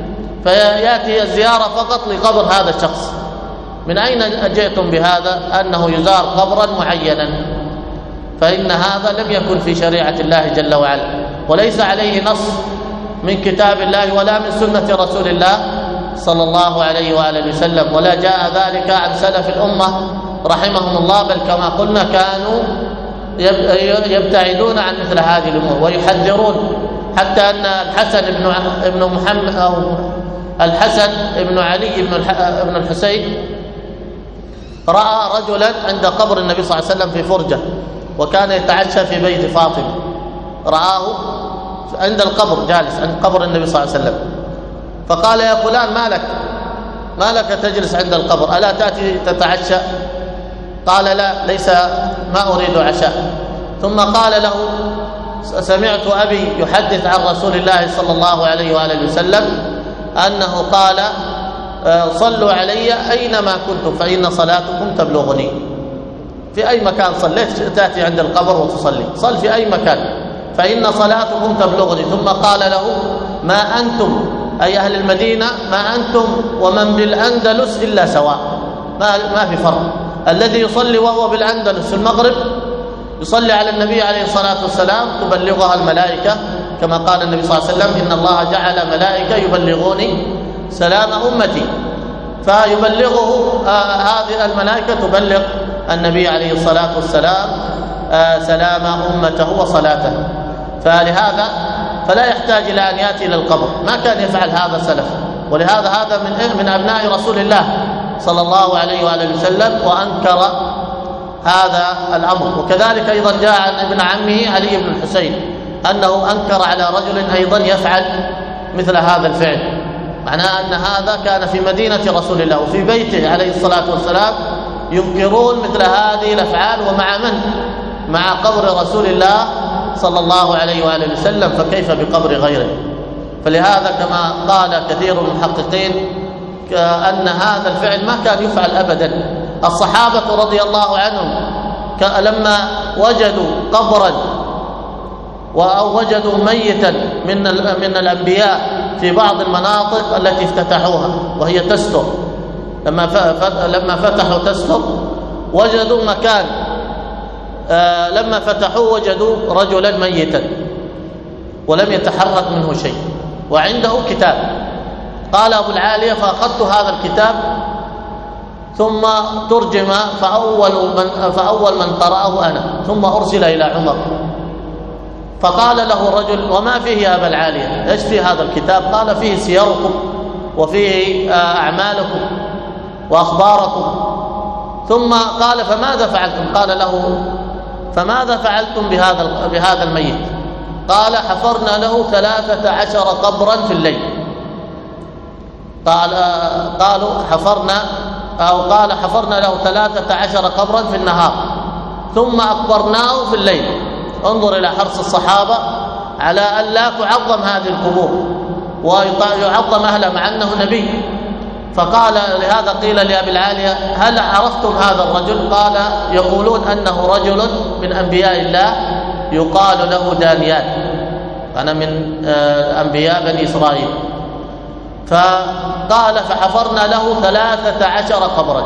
فيأتي الزيارة فقط لقبر هذا الشخص. من أين أجئتم بهذا أنه يزار قبرا معينا؟ فإن هذا لم يكن في شريعة الله جل وعلا، وليس عليه نص من كتاب الله ولا من سنة رسول الله صلى الله عليه وآله وسلم، ولا جاء ذلك عن سلف الأمة رحمهم الله، بل كما قلنا كانوا يبتعدون عن مثل هذه الأمور ويحذرون، حتى أن الحسن بن ابن محمد أو الحسن بن علي بن الحسين رأى رجلا عند قبر النبي صلى الله عليه وسلم في فرجة، وكان يتعشى في بيت فاطمة، رآه عند القبر جالس عند قبر النبي صلى الله عليه وسلم، فقال يا فلان ما لك ما لك تجلس عند القبر، ألا تأتي تتعشى؟ قال لا، ليس ما أريد عشاء. ثم قال له سمعت أبي يحدث عن رسول الله صلى الله عليه وآله وسلم أنه قال صلوا علي أينما كنتم فإن صلاتكم تبلغني. في أي مكان صليت تأتي عند القبر وتصلي، صل في أي مكان فإن صلاتكم تبلغني. ثم قال له ما أنتم أي أهل المدينة ما أنتم ومن بالأندلس إلا سواء، ما, ما في فرق. الذي يصلي وهو بالأندلس في المغرب يصلي على النبي عليه الصلاة والسلام تبلغها الملائكة، كما قال النبي صلى الله عليه وسلم إن الله جعل ملائكة يبلغوني سلام أمتي، فيبلغه آه هذه الملائكة تبلغ النبي عليه الصلاة والسلام آه سلام أمته وصلاته. فلهذا فلا يحتاج إلى أن يأتي إلى القبر، ما كان يفعل هذا السلف، ولهذا هذا من من أبناء رسول الله صلى الله عليه وآله وسلم، وأنكر هذا الأمر. وكذلك أيضا جاء عن ابن عمه علي بن الحسين أنه أنكر على رجل أيضا يفعل مثل هذا الفعل، معناه أن هذا كان في مدينة رسول الله وفي بيته عليه الصلاة والسلام ينكرون مثل هذه الأفعال، ومع من؟ مع قبر رسول الله صلى الله عليه وآله وسلم، فكيف بقبر غيره؟ فلهذا كما قال كثير من المحققين أن هذا الفعل ما كان يفعل أبدا. الصحابة رضي الله عنهم لما وجدوا قبرا أو وجدوا ميتا من من الأنبياء في بعض المناطق التي افتتحوها وهي تستر، لما لما فتحوا تستر وجدوا مكان، لما فتحوه وجدوا رجلا ميتا ولم يتحرك منه شيء وعنده كتاب. قال أبو العالية: فأخذت هذا الكتاب ثم ترجم فأول من, فأول من قرأه أنا، ثم أرسل إلى عمر. فقال له الرجل: وما فيه يا أبا العالية؟ إيش في هذا الكتاب؟ قال: فيه سيركم وفيه أعمالكم وأخباركم. ثم قال: فماذا فعلتم؟ قال له: فماذا فعلتم بهذا بهذا الميت؟ قال: حفرنا له ثلاثة عشر قبرا في الليل. قال قالوا حفرنا أو قال حفرنا له ثلاثة عشر قبرا في النهار ثم أقبرناه في الليل. انظر إلى حرص الصحابة على أن لا تعظم هذه القبور ويعظم أهلها مع أنه نبي. فقال لهذا قيل لأبي العالية: هل عرفتم هذا الرجل؟ قال: يقولون أنه رجل من أنبياء الله يقال له دانيال، أنا من أنبياء بني إسرائيل. فقال: فحفرنا له ثلاثة عشر قبرا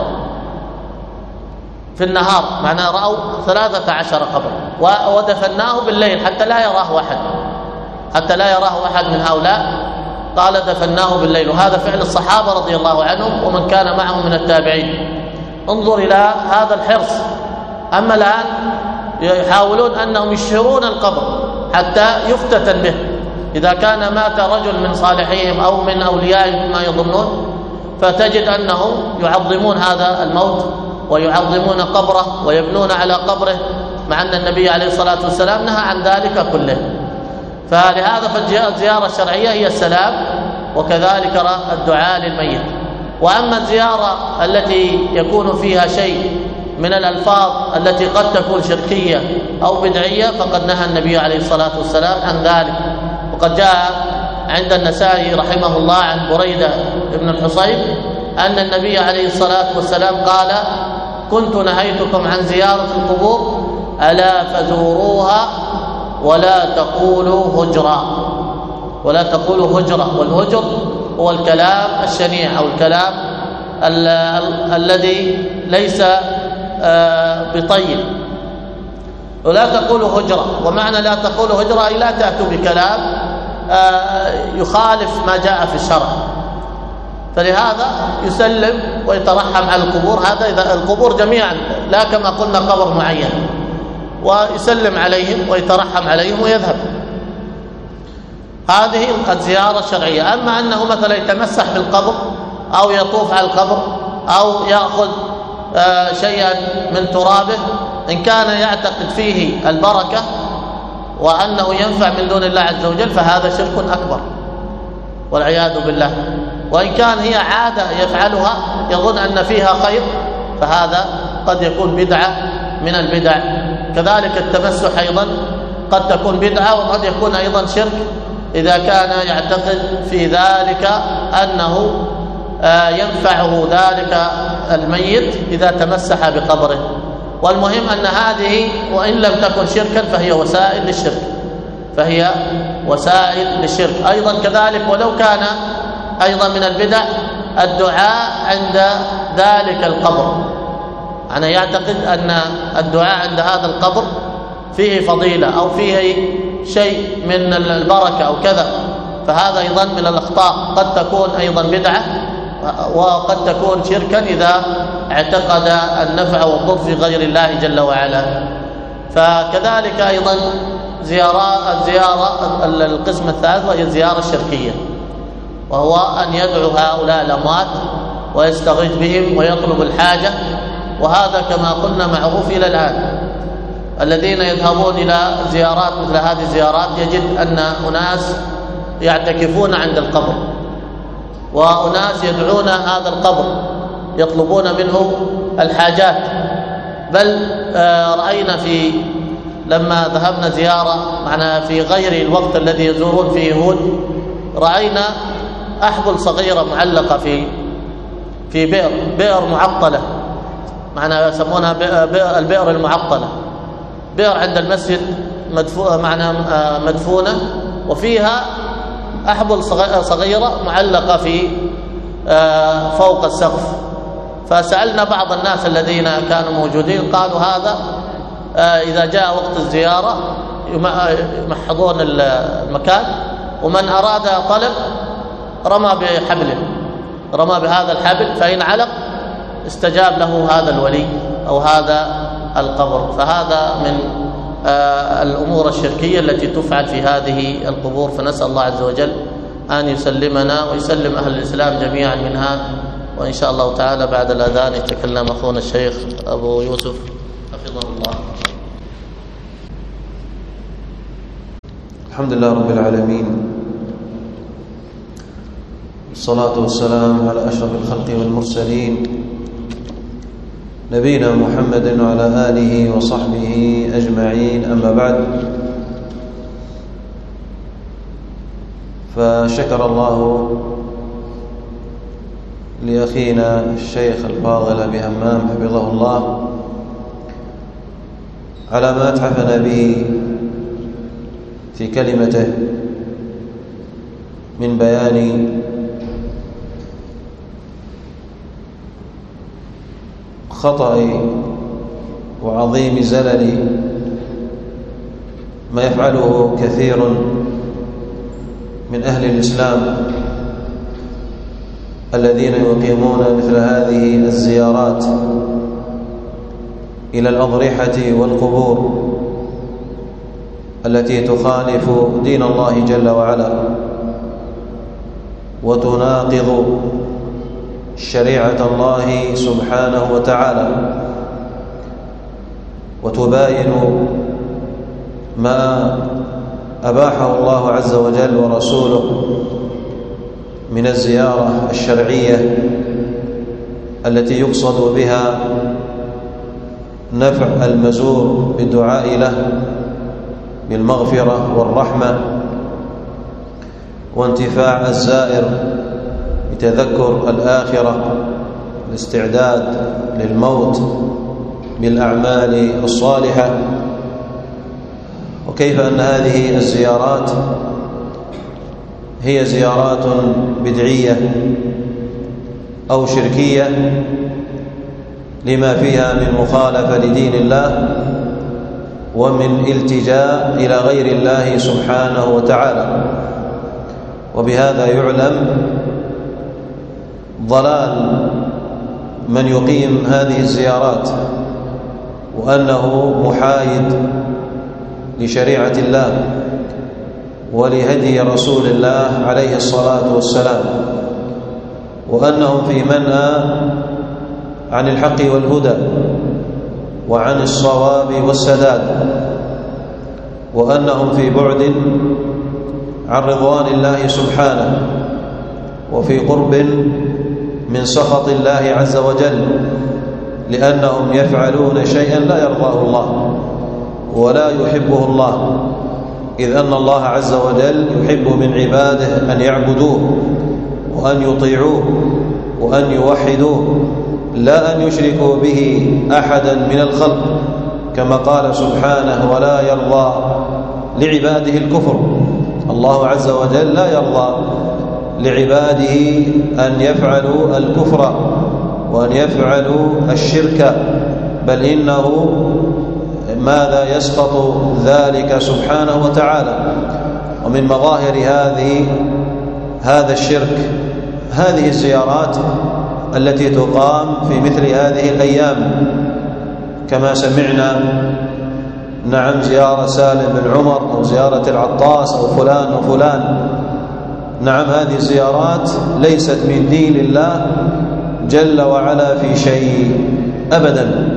في النهار، معناه رأوا ثلاثة عشر قبرا، ودفناه بالليل حتى لا يراه أحد حتى لا يراه أحد من هؤلاء. قال: دفناه بالليل. وهذا فعل الصحابة رضي الله عنهم ومن كان معهم من التابعين. انظر إلى هذا الحرص. أما الآن يحاولون أنهم يشهرون القبر حتى يفتتن به. إذا كان مات رجل من صالحيهم أو من أوليائهم ما يظنون، فتجد أنهم يعظمون هذا الموت ويعظمون قبره ويبنون على قبره، مع أن النبي عليه الصلاة والسلام نهى عن ذلك كله. فلهذا فالزيارة الشرعية هي السلام وكذلك الدعاء للميت. وأما الزيارة التي يكون فيها شيء من الألفاظ التي قد تكون شركية أو بدعية فقد نهى النبي عليه الصلاة والسلام عن ذلك. وقد جاء عند النسائي رحمه الله عن بريدة بن الحصيب أن النبي عليه الصلاة والسلام قال: كنت نهيتكم عن زيارة القبور ألا فزوروها ولا تقولوا هجرا ولا تقولوا هجرة. والهجر هو الكلام الشنيع أو الكلام ال ال الذي ليس آه بطيب. ولا تقولوا هجرة، ومعنى لا تقولوا هجرة أي لا تأتوا بكلام آه يخالف ما جاء في الشرع. فلهذا يسلم ويترحم على القبور، هذا إذا القبور جميعا لا كما قلنا قبر معين، ويسلم عليهم ويترحم عليهم ويذهب. هذه الزيارة الشرعية. أما أنه مثلا يتمسح بالقبر أو يطوف على القبر أو يأخذ آه شيئا من ترابه إن كان يعتقد فيه البركة وأنه ينفع من دون الله عز وجل فهذا شرك أكبر والعياذ بالله. وإن كان هي عادة يفعلها يظن أن فيها خير فهذا قد يكون بدعة من البدع. كذلك التمسح أيضا قد تكون بدعة وقد يكون أيضا شرك إذا كان يعتقد في ذلك أنه ينفعه ذلك الميت إذا تمسح بقبره. والمهم أن هذه وإن لم تكن شركا فهي وسائل للشرك فهي وسائل للشرك أيضا. كذلك ولو كان أيضا من البدع الدعاء عند ذلك القبر. أنا يعتقد أن الدعاء عند هذا القبر فيه فضيلة أو فيه شيء من البركة أو كذا، فهذا أيضا من الأخطاء، قد تكون أيضا بدعة وقد تكون شركا إذا اعتقد النفع والضر في غير الله جل وعلا. فكذلك أيضا زيارة الزيارة القسم الثالث وهي الزيارة الشركية، وهو أن يدعو هؤلاء الأموات ويستغيث بهم ويطلب الحاجة. وهذا كما قلنا معروف إلى الآن. الذين يذهبون إلى زيارات مثل هذه الزيارات يجد أن أناس يعتكفون عند القبر وأناس يدعون هذا القبر يطلبون منه الحاجات. بل رأينا في لما ذهبنا زيارة معنا في غير الوقت الذي يزورون فيه يهود، رأينا أحبل صغيرة معلقة في في بئر بئر معطلة، معنا يسمونها بئر البئر المعطلة، بئر عند المسجد مدفو معنا مدفونة وفيها أحبل صغيرة معلقة في فوق السقف. فسألنا بعض الناس الذين كانوا موجودين قالوا هذا إذا جاء وقت الزيارة يمحضون المكان، ومن أراد طلب رمى بحبله رمى بهذا الحبل، فإن علق استجاب له هذا الولي أو هذا القبر. فهذا من الأمور الشركية التي تفعل في هذه القبور، فنسأل الله عز وجل أن يسلمنا ويسلم أهل الإسلام جميعا منها. وإن شاء الله تعالى بعد الأذان يتكلم أخونا الشيخ أبو يوسف حفظه الله. الحمد لله رب العالمين، والصلاة والسلام على أشرف الخلق والمرسلين نبينا محمد وعلى آله وصحبه أجمعين. أما بعد، فشكر الله لأخينا الشيخ الفاضل أبي همام حفظه الله على ما أتحفنا به في كلمته من بيان خطأ وعظيم زلل ما يفعله كثير من أهل الإسلام الذين يقيمون مثل هذه الزيارات إلى الأضرحة والقبور التي تخالف دين الله جل وعلا وتناقض شريعة الله سبحانه وتعالى وتباين ما أباحه الله عز وجل ورسوله من الزيارة الشرعية التي يقصد بها نفع المزور بالدعاء له بالمغفرة والرحمة، وانتفاع الزائر بتذكر الآخرة، الاستعداد للموت بالأعمال الصالحة. وكيف أن هذه الزيارات هي زيارات بدعية أو شركية لما فيها من مخالفة لدين الله ومن التجاء إلى غير الله سبحانه وتعالى. وبهذا يعلم ضلال من يقيم هذه الزيارات، وأنه محايد لشريعة الله ولهدي رسول الله عليه الصلاة والسلام، وأنهم في منأى عن الحق والهدى وعن الصواب والسداد، وأنهم في بعد عن رضوان الله سبحانه وفي قرب من سخط الله عز وجل، لأنهم يفعلون شيئا لا يرضاه الله ولا يحبه الله، إذ أن الله عز وجل يحب من عباده أن يعبدوه وأن يطيعوه وأن يوحدوه، لا أن يشركوا به أحدا من الخلق، كما قال سبحانه: ولا يرضى لعباده الكفر. الله عز وجل لا يرضى لعباده أن يفعلوا الكفر وأن يفعلوا الشرك، بل إنه ماذا يسقط ذلك سبحانه وتعالى. ومن مظاهر هذه هذا الشرك هذه الزيارات التي تقام في مثل هذه الأيام، كما سمعنا نعم زيارة سالم بن عمر أو زيارة العطاس أو فلان وفلان. نعم، هذه الزيارات ليست من دين الله جل وعلا في شيء أبدا.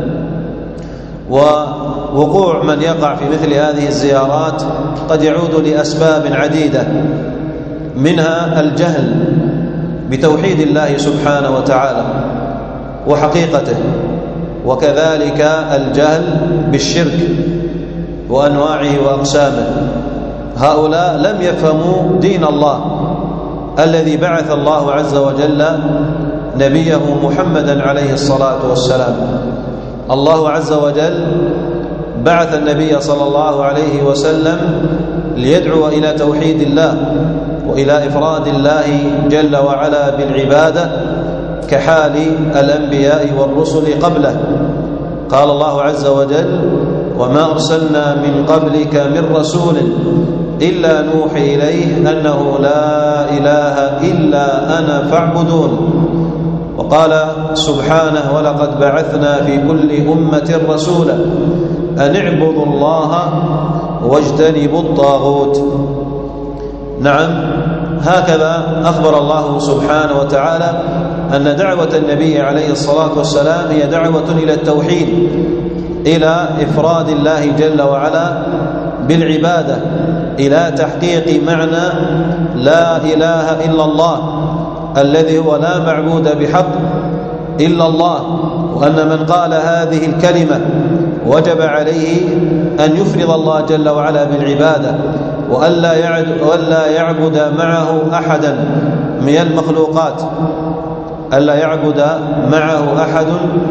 ووقوع من يقع في مثل هذه الزيارات قد يعود لأسباب عديدة، منها الجهل بتوحيد الله سبحانه وتعالى وحقيقته، وكذلك الجهل بالشرك وأنواعه وأقسامه. هؤلاء لم يفهموا دين الله الذي بعث الله عز وجل نبيه محمدا عليه الصلاة والسلام. الله عز وجل بعث النبي صلى الله عليه وسلم ليدعو إلى توحيد الله وإلى إفراد الله جل وعلا بالعبادة كحال الأنبياء والرسل قبله. قال الله عز وجل: وما أرسلنا من قبلك من رسول إلا نوحي إليه أنه لا إله إلا أنا فاعبدون. وقال سبحانه: ولقد بعثنا في كل أمة رسولا أن اعبدوا الله واجتنبوا الطاغوت. نعم، هكذا أخبر الله سبحانه وتعالى أن دعوة النبي عليه الصلاة والسلام هي دعوة إلى التوحيد، إلى إفراد الله جل وعلا بالعبادة، إلى تحقيق معنى لا إله إلا الله الذي هو لا معبود بحق إلا الله، وأن من قال هذه الكلمة وجب عليه أن يفرض الله جل وعلا بالعبادة، وألا يعبد معه أحدا من المخلوقات، ألا يعبد معه أحد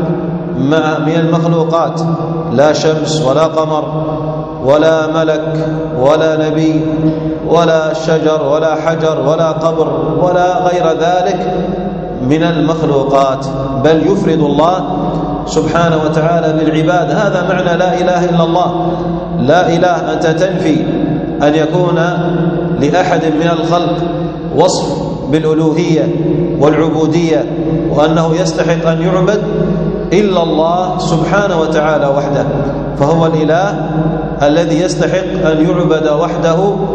من المخلوقات، لا شمس ولا قمر ولا ملك ولا نبي ولا شجر ولا حجر ولا قبر ولا غير ذلك من المخلوقات، بل يفرد الله سبحانه وتعالى بالعبادة. هذا معنى لا إله إلا الله. لا إله أنت تنفي أن يكون لأحد من الخلق وصف بالألوهية والعبودية وأنه يستحق أن يعبد إلا الله سبحانه وتعالى وحده، فهو الإله الذي يستحق أن يعبد وحده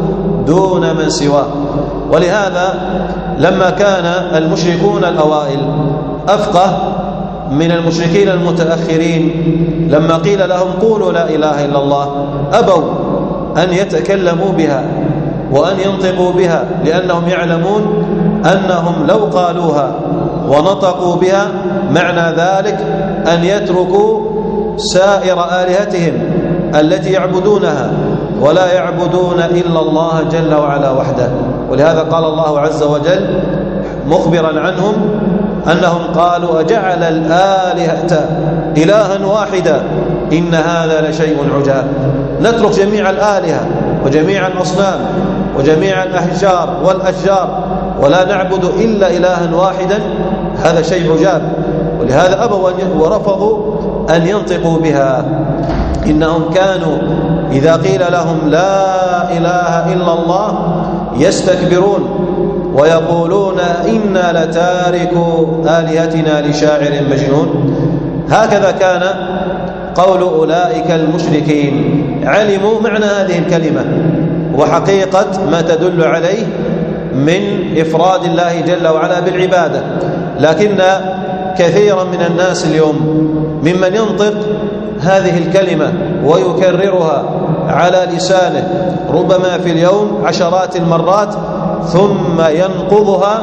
دون من سواه. ولهذا لما كان المشركون الأوائل أفقه من المشركين المتأخرين، لما قيل لهم قولوا لا إله إلا الله أبوا أن يتكلموا بها وأن ينطقوا بها، لأنهم يعلمون أنهم لو قالوها ونطقوا بها معنى ذلك أن يتركوا سائر آلهتهم التي يعبدونها ولا يعبدون إلا الله جل وعلا وحده. ولهذا قال الله عز وجل مخبرا عنهم أنهم قالوا: أجعل الآلهة إلها واحدا إن هذا لشيء عجاب. نترك جميع الآلهة وجميع الأصنام وجميع الأحجار والأشجار ولا نعبد إلا إلها واحدا، هذا شيء عجاب. ولهذا أبوا ورفضوا أن ينطقوا بها. إنهم كانوا إذا قيل لهم لا إله إلا الله يستكبرون ويقولون إنا لتاركوا آلهتنا لشاعر مجنون. هكذا كان قول أولئك المشركين، علموا معنى هذه الكلمة وحقيقة ما تدل عليه من إفراد الله جل وعلا بالعبادة. لكن كثيرا من الناس اليوم ممن ينطق هذه الكلمة ويكررها على لسانه ربما في اليوم عشرات المرات، ثم ينقضها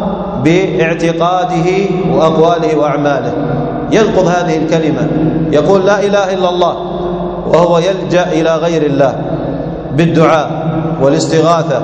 باعتقاده وأقواله وأعماله. ينقض هذه الكلمة، يقول لا إله إلا الله وهو يلجأ إلى غير الله بالدعاء والاستغاثة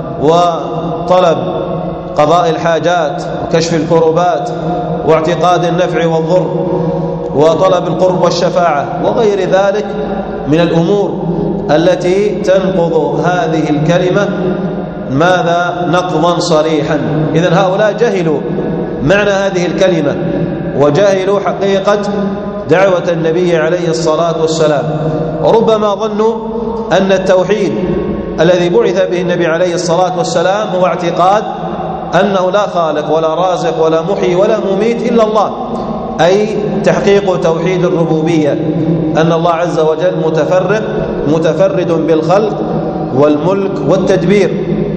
وطلب قضاء الحاجات وكشف الكربات واعتقاد النفع والضر وطلب القرب والشفاعة وغير ذلك من الأمور التي تنقض هذه الكلمة. ماذا؟ نقضا صريحا. إذن هؤلاء جهلوا معنى هذه الكلمة وجهلوا حقيقة دعوة النبي عليه الصلاة والسلام، وربما ظنوا أن التوحيد الذي بعث به النبي عليه الصلاة والسلام هو اعتقاد أنه لا خالق ولا رازق ولا محيي ولا مميت إلا الله، أي تحقيق توحيد الربوبية، أن الله عز وجل متفرد متفرد بالخلق والملك والتدبير.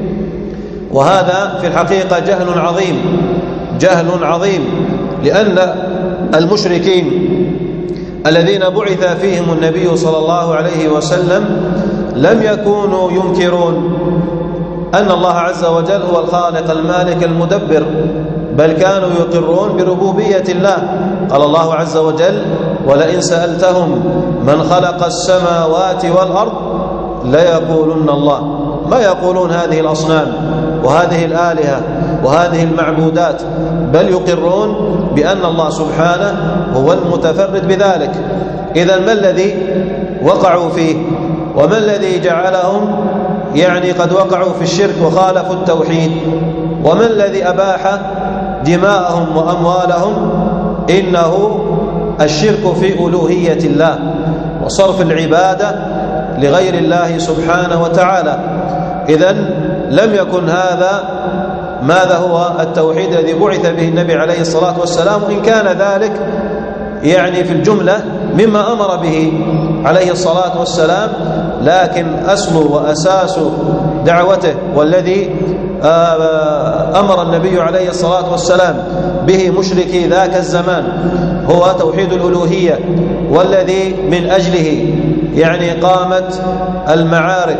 وهذا في الحقيقة جهل عظيم جهل عظيم لأن المشركين الذين بعث فيهم النبي صلى الله عليه وسلم لم يكونوا ينكرون أن الله عز وجل هو الخالق المالك المدبر، بل كانوا يقرون بربوبية الله. قال الله عز وجل: ولئن سألتهم من خلق السماوات والأرض ليقولن الله. ما يقولون هذه الأصنام وهذه الآلهة وهذه المعبودات، بل يقرون بأن الله سبحانه هو المتفرد بذلك. إذن ما الذي وقعوا فيه وما الذي جعلهم يعني قد وقعوا في الشرك وخالفوا التوحيد؟ وما الذي أباح دماءهم وأموالهم؟ إنه الشرك في ألوهية الله وصرف العبادة لغير الله سبحانه وتعالى. إذن لم يكن هذا ماذا هو التوحيد الذي بعث به النبي عليه الصلاة والسلام، وإن كان ذلك يعني في الجملة مما أمر به عليه الصلاة والسلام، لكن أصل وأساس دعوته والذي أمر النبي عليه الصلاة والسلام به مشركي ذاك الزمان هو توحيد الألوهية، والذي من أجله يعني قامت المعارك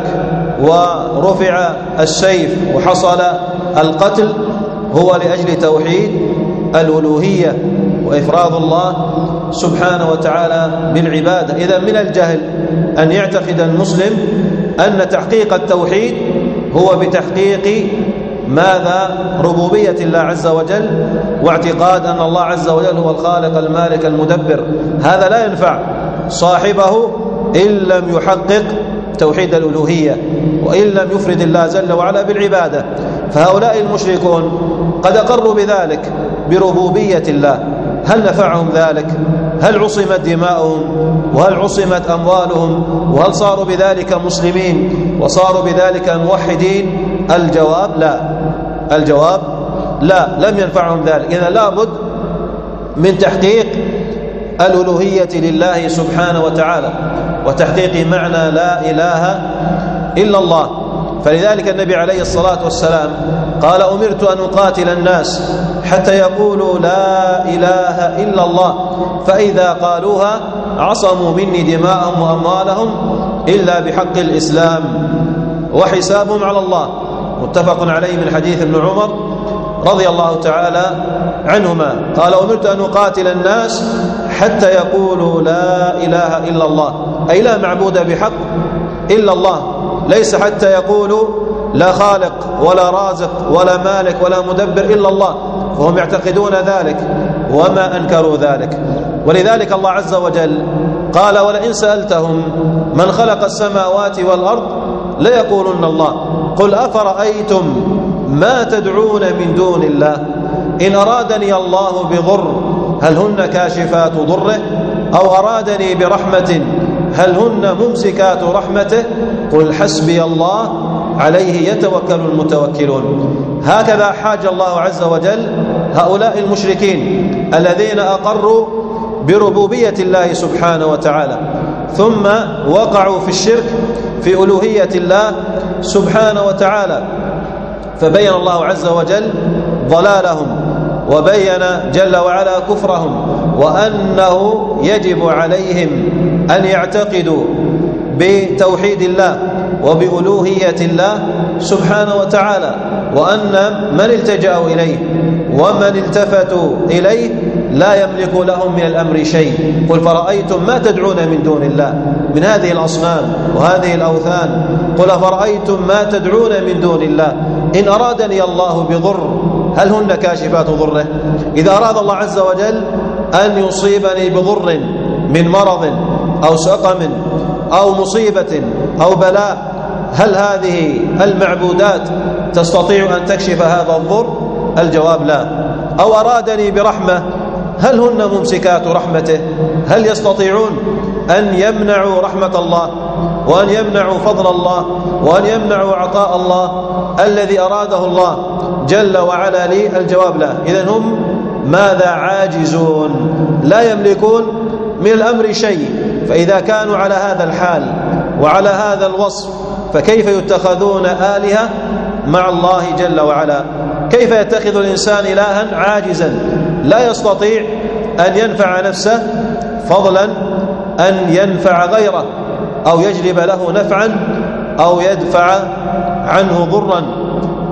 ورفع السيف وحصل القتل، هو لأجل توحيد الألوهية وإفراد الله سبحانه وتعالى بالعبادة. إذا من الجهل أن يعتقد المسلم أن تحقيق التوحيد هو بتحقيق ماذا؟ ربوبية الله عز وجل، واعتقاد أن الله عز وجل هو الخالق المالك المدبر. هذا لا ينفع صاحبه إن لم يحقق توحيد الألوهية وإن لم يفرد الله جل وعلا بالعبادة. فهؤلاء المشركون قد أقروا بذلك بربوبية الله، هل نفعهم ذلك؟ هل عصمت دماؤهم؟ وهل عصمت أموالهم؟ وهل صاروا بذلك مسلمين وصاروا بذلك موحدين؟ الجواب لا. الجواب لا، لم ينفعهم ذلك. إذا لابد من تحقيق الألوهية لله سبحانه وتعالى وتحقيق معنى لا إله إلا الله. فلذلك النبي عليه الصلاة والسلام قال: أمرت أن أقاتل الناس حتى يقولوا لا إله إلا الله، فإذا قالوها عصموا مني دماءهم وأموالهم إلا بحق الإسلام وحسابهم على الله. متفق عليه من حديث ابن عمر رضي الله تعالى عنهما قال: أمرت أن أقاتل الناس حتى يقولوا لا إله إلا الله، أي لا معبود بحق إلا الله، ليس حتى يقولوا لا خالق ولا رازق ولا مالك ولا مدبر إلا الله، وهم يعتقدون ذلك وما أنكروا ذلك. ولذلك الله عز وجل قال: ولئن سألتهم من خلق السماوات والأرض ليقولن الله قل أفرأيتم ما تدعون من دون الله إن أرادني الله بضر هل هن كاشفات ضره أو أرادني برحمة هل هن ممسكات رحمته قل حسبي الله عليه يتوكل المتوكلون. هكذا حاج الله عز وجل هؤلاء المشركين الذين أقروا بربوبية الله سبحانه وتعالى ثم وقعوا في الشرك في ألوهية الله سبحانه وتعالى، فبين الله عز وجل ضلالهم وبين جل وعلا كفرهم، وأنه يجب عليهم أن يعتقدوا بتوحيد الله وبألوهية الله سبحانه وتعالى، وأن من التجأوا إليه ومن التفتوا إليه لا يملك لهم من الأمر شيء. قل فرأيتم ما تدعون من دون الله من هذه الأصنام وهذه الأوثان، قل فرأيتم ما تدعون من دون الله إن أرادني الله بضر هل هن كاشفات ضره. إذا أراد الله عز وجل أن يصيبني بضر من مرض أو سقم أو مصيبة أو بلاء، هل هذه المعبودات تستطيع أن تكشف هذا الضر؟ الجواب لا. أو أرادني برحمة هل هن ممسكات رحمته؟ هل يستطيعون أن يمنعوا رحمة الله وأن يمنعوا فضل الله وأن يمنعوا عطاء الله الذي أراده الله جل وعلا لي؟ الجواب لا. إذن هم ماذا؟ عاجزون، لا يملكون من الأمر شيء. فإذا كانوا على هذا الحال وعلى هذا الوصف فكيف يتخذون آلهة مع الله جل وعلا؟ كيف يتخذ الإنسان إلها عاجزا لا يستطيع أن ينفع نفسه فضلا أن ينفع غيره أو يجلب له نفعا أو يدفع عنه ضرا؟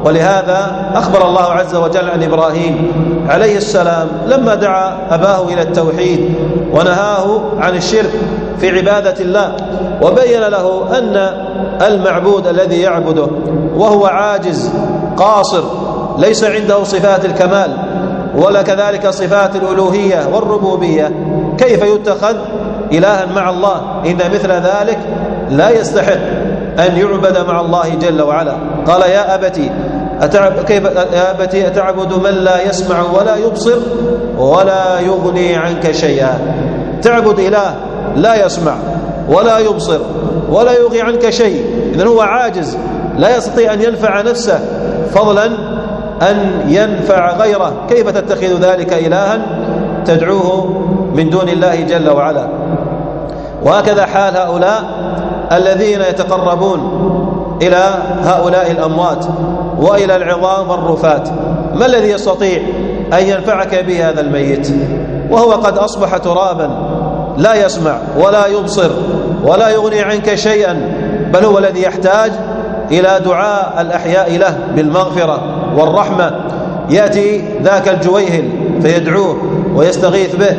ولهذا أخبر الله عز وجل عن إبراهيم عليه السلام لما دعا أباه إلى التوحيد ونهاه عن الشرك في عبادة الله، وبين له أن المعبود الذي يعبده وهو عاجز قاصر ليس عنده صفات الكمال ولا كذلك صفات الألوهية والربوبية، كيف يتخذ إلها مع الله؟ إن مثل ذلك لا يستحق أن يعبد مع الله جل وعلا. قال يا أبتي أتعب كيف يا أبتي أتعبد من لا يسمع ولا يبصر ولا يغني عنك شيئا؟ تعبد إله لا يسمع ولا يبصر ولا يغني عنك شيء، إذن هو عاجز لا يستطيع أن ينفع نفسه فضلا أن ينفع غيره، كيف تتخذ ذلك إلها تدعوه من دون الله جل وعلا؟ وهكذا حال هؤلاء الذين يتقربون إلى هؤلاء الأموات وإلى العظام والرفات. ما الذي يستطيع أن ينفعك به هذا الميت وهو قد أصبح ترابا لا يسمع ولا يبصر ولا يغني عنك شيئا، بل هو الذي يحتاج إلى دعاء الأحياء له بالمغفرة والرحمة. يأتي ذاك الجويهل فيدعوه ويستغيث به،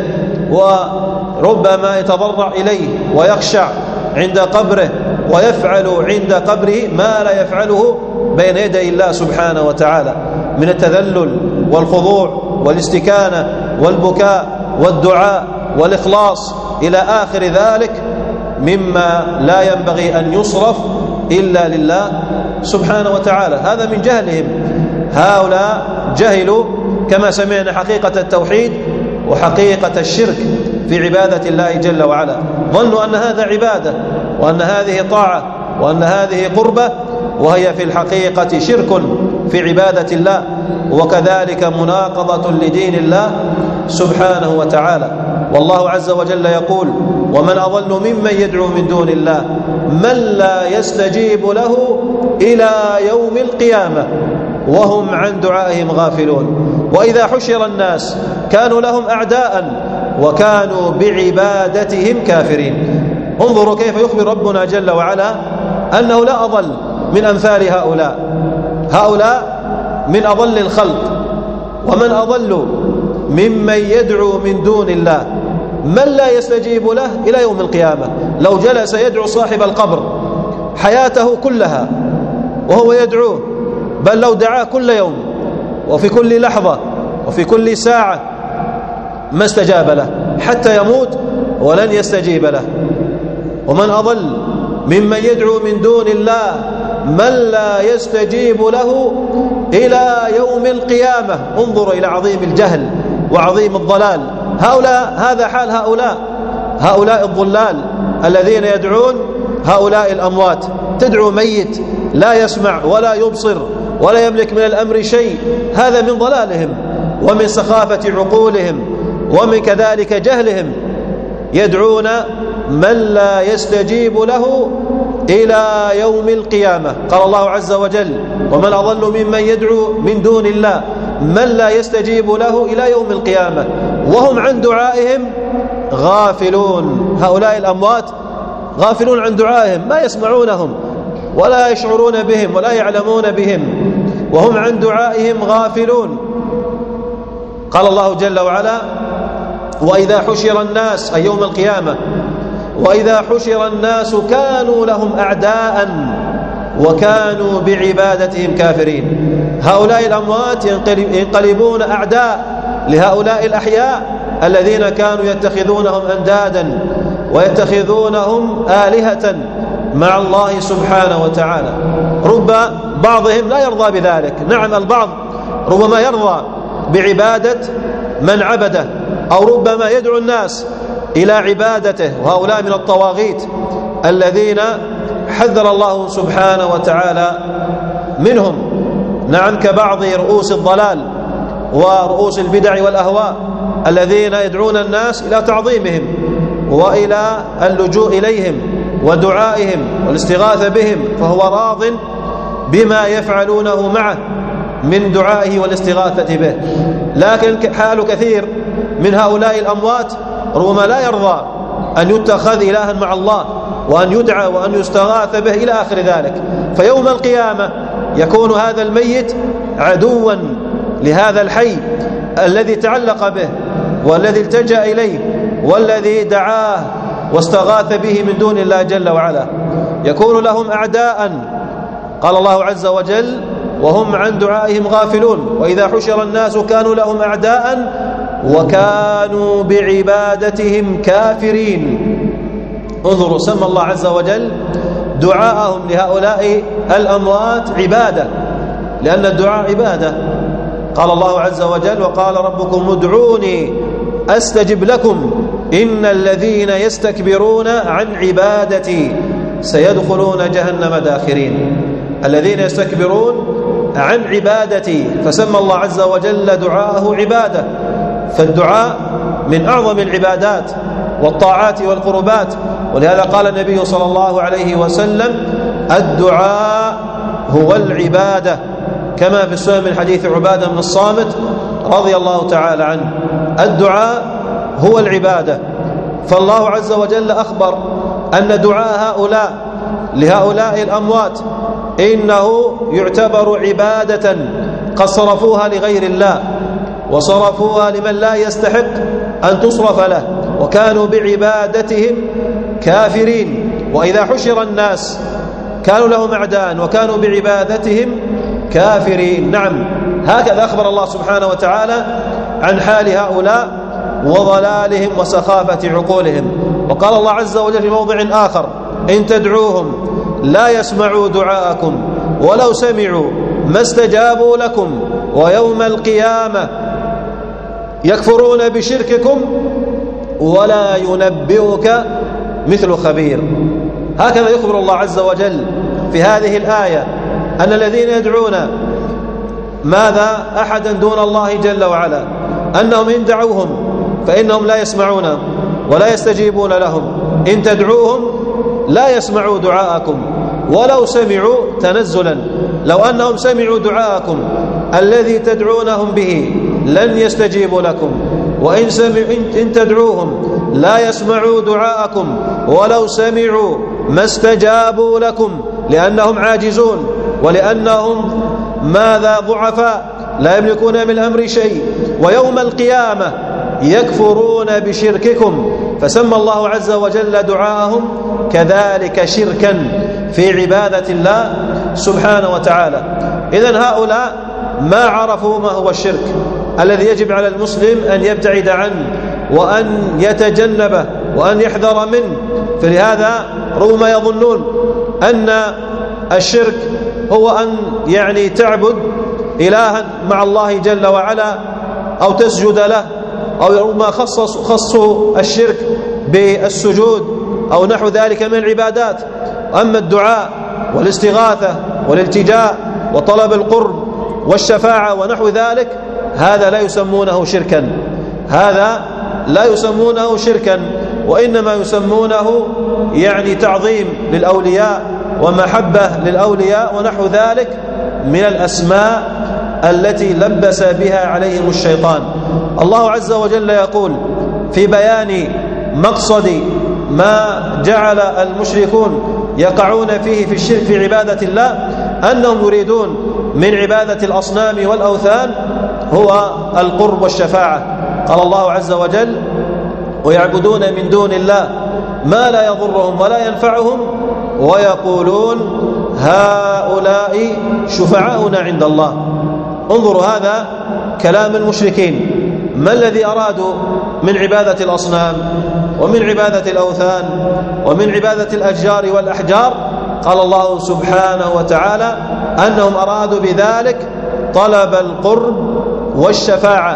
وربما يتضرع إليه ويخشع عند قبره ويفعل عند قبره ما لا يفعله بين يدي الله سبحانه وتعالى من التذلل والخضوع والاستكانة والبكاء والدعاء والإخلاص إلى آخر ذلك مما لا ينبغي أن يصرف إلا لله سبحانه وتعالى. هذا من جهلهم، هؤلاء جهلوا كما سمعنا حقيقة التوحيد وحقيقة الشرك في عبادة الله جل وعلا، ظنوا أن هذا عبادة وأن هذه طاعة وأن هذه قربة، وهي في الحقيقة شرك في عبادة الله وكذلك مناقضة لدين الله سبحانه وتعالى. والله عز وجل يقول ومن أضل ممن يدعو من دون الله من لا يستجيب له إلى يوم القيامة وهم عن دعائهم غافلون وإذا حشر الناس كانوا لهم أعداء وكانوا بعبادتهم كافرين. انظروا كيف يخبر ربنا جل وعلا أنه لا أضل من أمثال هؤلاء، هؤلاء من أضل الخلق، ومن أضل ممن يدعو من دون الله من لا يستجيب له إلى يوم القيامة. لو جلس يدعو صاحب القبر حياته كلها وهو يدعوه، بل لو دعاه كل يوم وفي كل لحظة وفي كل ساعة ما استجاب له حتى يموت ولن يستجيب له. ومن أضل ممن يدعو من دون الله من لا يستجيب له إلى يوم القيامة. انظروا إلى عظيم الجهل وعظيم الضلال. هؤلاء هذا حال هؤلاء هؤلاء الضلال الذين يدعون هؤلاء الأموات. تدعو ميت لا يسمع ولا يبصر ولا يملك من الأمر شيء، هذا من ضلالهم ومن سخافة عقولهم ومن كذلك جهلهم. يدعون من لا يستجيب له إلى يوم القيامة. قال الله عز وجل ومن أضل ممن يدعو من دون الله من لا يستجيب له إلى يوم القيامة وهم عن دعائهم غافلون. هؤلاء الأموات غافلون عن دعائهم، ما يسمعونهم ولا يشعرون بهم ولا يعلمون بهم، وهم عن دعائهم غافلون. قال الله جل وعلا وإذا حشر الناس أي يوم القيامة وإذا حشر الناس كانوا لهم أعداء وكانوا بعبادتهم كافرين. هؤلاء الأموات ينقلبون أعداء لهؤلاء الأحياء الذين كانوا يتخذونهم أندادا ويتخذونهم آلهة مع الله سبحانه وتعالى. رب بعضهم لا يرضى بذلك، نعم البعض ربما يرضى بعبادة من عبده أو ربما يدعو الناس إلى عبادته، وهؤلاء من الطواغيت الذين حذر الله سبحانه وتعالى منهم. نعم كبعض رؤوس الضلال ورؤوس البدع والأهواء الذين يدعون الناس إلى تعظيمهم وإلى اللجوء إليهم ودعائهم والاستغاثة بهم، فهو راض بما يفعلونه معه من دعائه والاستغاثة به. لكن حال كثير من هؤلاء الأموات ربما لا يرضى أن يتخذ إلها مع الله وأن يدعى وأن يستغاث به إلى آخر ذلك. فيوم القيامة يكون هذا الميت عدوا لهذا الحي الذي تعلق به والذي التجأ إليه والذي دعاه واستغاث به من دون الله جل وعلا. يكون لهم أعداء، قال الله عز وجل: وهم عن دعائهم غافلون، وإذا حشر الناس كانوا لهم أعداء وكانوا بعبادتهم كافرين. انظروا، سمى الله عز وجل دعاءهم لهؤلاء الأموات عبادة، لأن الدعاء عبادة. قال الله عز وجل: وقال ربكم ادعوني أستجب لكم إن الذين يستكبرون عن عبادتي سيدخلون جهنم داخرين. الذين يستكبرون عن عبادتي، فسمى الله عز وجل دعاءه عبادة. فالدعاء من أعظم العبادات والطاعات والقربات، ولهذا قال النبي صلى الله عليه وسلم: الدعاء هو العبادة، كما في السنن من حديث عبادة بن الصامت رضي الله تعالى عنه. الدعاء هو العبادة. فالله عز وجل أخبر أن دعاء هؤلاء لهؤلاء الأموات إنه يعتبر عبادة قد صرفوها لغير الله، وصرفوها لمن لا يستحق أن تصرف له، وكانوا بعبادتهم كافرين. وإذا حشر الناس كانوا لهم أعداء وكانوا بعبادتهم كافرين. نعم، هكذا أخبر الله سبحانه وتعالى عن حال هؤلاء وضلالهم وسخافة عقولهم. وقال الله عز وجل في موضع آخر: إن تدعوهم لا يسمعوا دعاءكم ولو سمعوا ما استجابوا لكم ويوم القيامة يكفرون بشرككم ولا ينبئك مثل خبير. هكذا يخبر الله عز وجل في هذه الآية أن الذين يدعون ماذا أحدا دون الله جل وعلا أنهم إن دعوهم فإنهم لا يسمعون ولا يستجيبون لهم. إن تدعوهم لا يسمعوا دعاءكم ولو سمعوا تنزلا، لو أنهم سمعوا دعاءكم الذي تدعونهم به لن يستجيبوا لكم. وإن إن تدعوهم لا يسمعوا دعاءكم ولو سمعوا ما استجابوا لكم، لأنهم عاجزون ولأنهم ماذا ضعفاء لا يملكون من الأمر شيء. ويوم القيامة يكفرون بشرككم، فسمى الله عز وجل دعاءهم كذلك شركا في عبادة الله سبحانه وتعالى. إذن هؤلاء ما عرفوا ما هو الشرك الذي يجب على المسلم أن يبتعد عنه وأن يتجنبه وأن يحذر منه. فلهذا ربما يظنون أن الشرك هو أن يعني تعبد إلها مع الله جل وعلا أو تسجد له، أو ربما خصص خصوا الشرك بالسجود أو نحو ذلك من العبادات. أما الدعاء والاستغاثة والالتجاء وطلب القرب والشفاعة ونحو ذلك هذا لا يسمونه شركا، هذا لا يسمونه شركا، وإنما يسمونه يعني تعظيم للأولياء ومحبة للأولياء ونحو ذلك من الأسماء التي لبس بها عليهم الشيطان. الله عز وجل يقول في بيان مقصد ما جعل المشركون يقعون فيه في الشرك في عبادة الله أنهم يريدون من عبادة الأصنام والأوثان هو القرب والشفاعة. قال الله عز وجل: ويعبدون من دون الله ما لا يضرهم ولا ينفعهم ويقولون هؤلاء شفعاؤنا عند الله. انظروا، هذا كلام المشركين. ما الذي أرادوا من عبادة الأصنام ومن عبادة الأوثان ومن عبادة الأشجار والأحجار؟ قال الله سبحانه وتعالى أنهم أرادوا بذلك طلب القرب والشفاعة،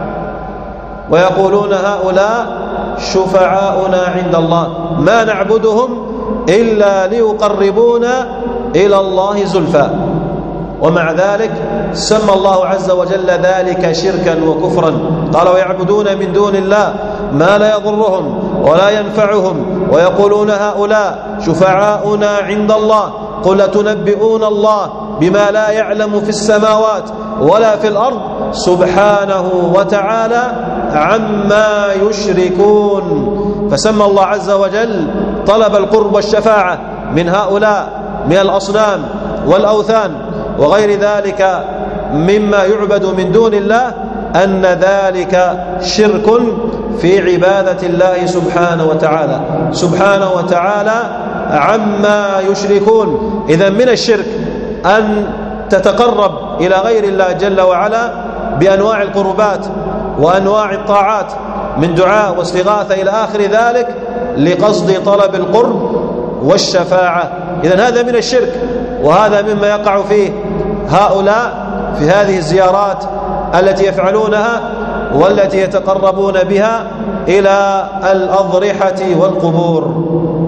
ويقولون هؤلاء شفعاؤنا عند الله ما نعبدهم إلا ليقربونا إلى الله زلفى. ومع ذلك سمى الله عز وجل ذلك شركا وكفرا. قال: ويعبدون من دون الله ما لا يضرهم ولا ينفعهم ويقولون هؤلاء شفعاؤنا عند الله قل أتنبئون الله بما لا يعلم في السماوات ولا في الأرض سبحانه وتعالى عما يشركون. فسمى الله عز وجل طلب القرب والشفاعة من هؤلاء من الأصنام والأوثان، وغير ذلك مما يعبد من دون الله أن ذلك شرك في عبادة الله سبحانه وتعالى سبحانه وتعالى عما يشركون. إذن من الشرك أن تتقرب إلى غير الله جل وعلا بأنواع القربات وأنواع الطاعات من دعاء واستغاثة إلى آخر ذلك لقصد طلب القرب والشفاعة. إذن هذا من الشرك، وهذا مما يقع فيه هؤلاء في هذه الزيارات التي يفعلونها والتي يتقربون بها إلى الأضرحة والقبور.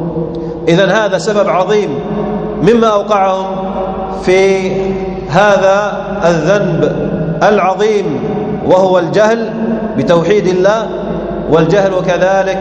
إذن هذا سبب عظيم مما أوقعهم في هذا الذنب العظيم، وهو الجهل بتوحيد الله، والجهل كذلك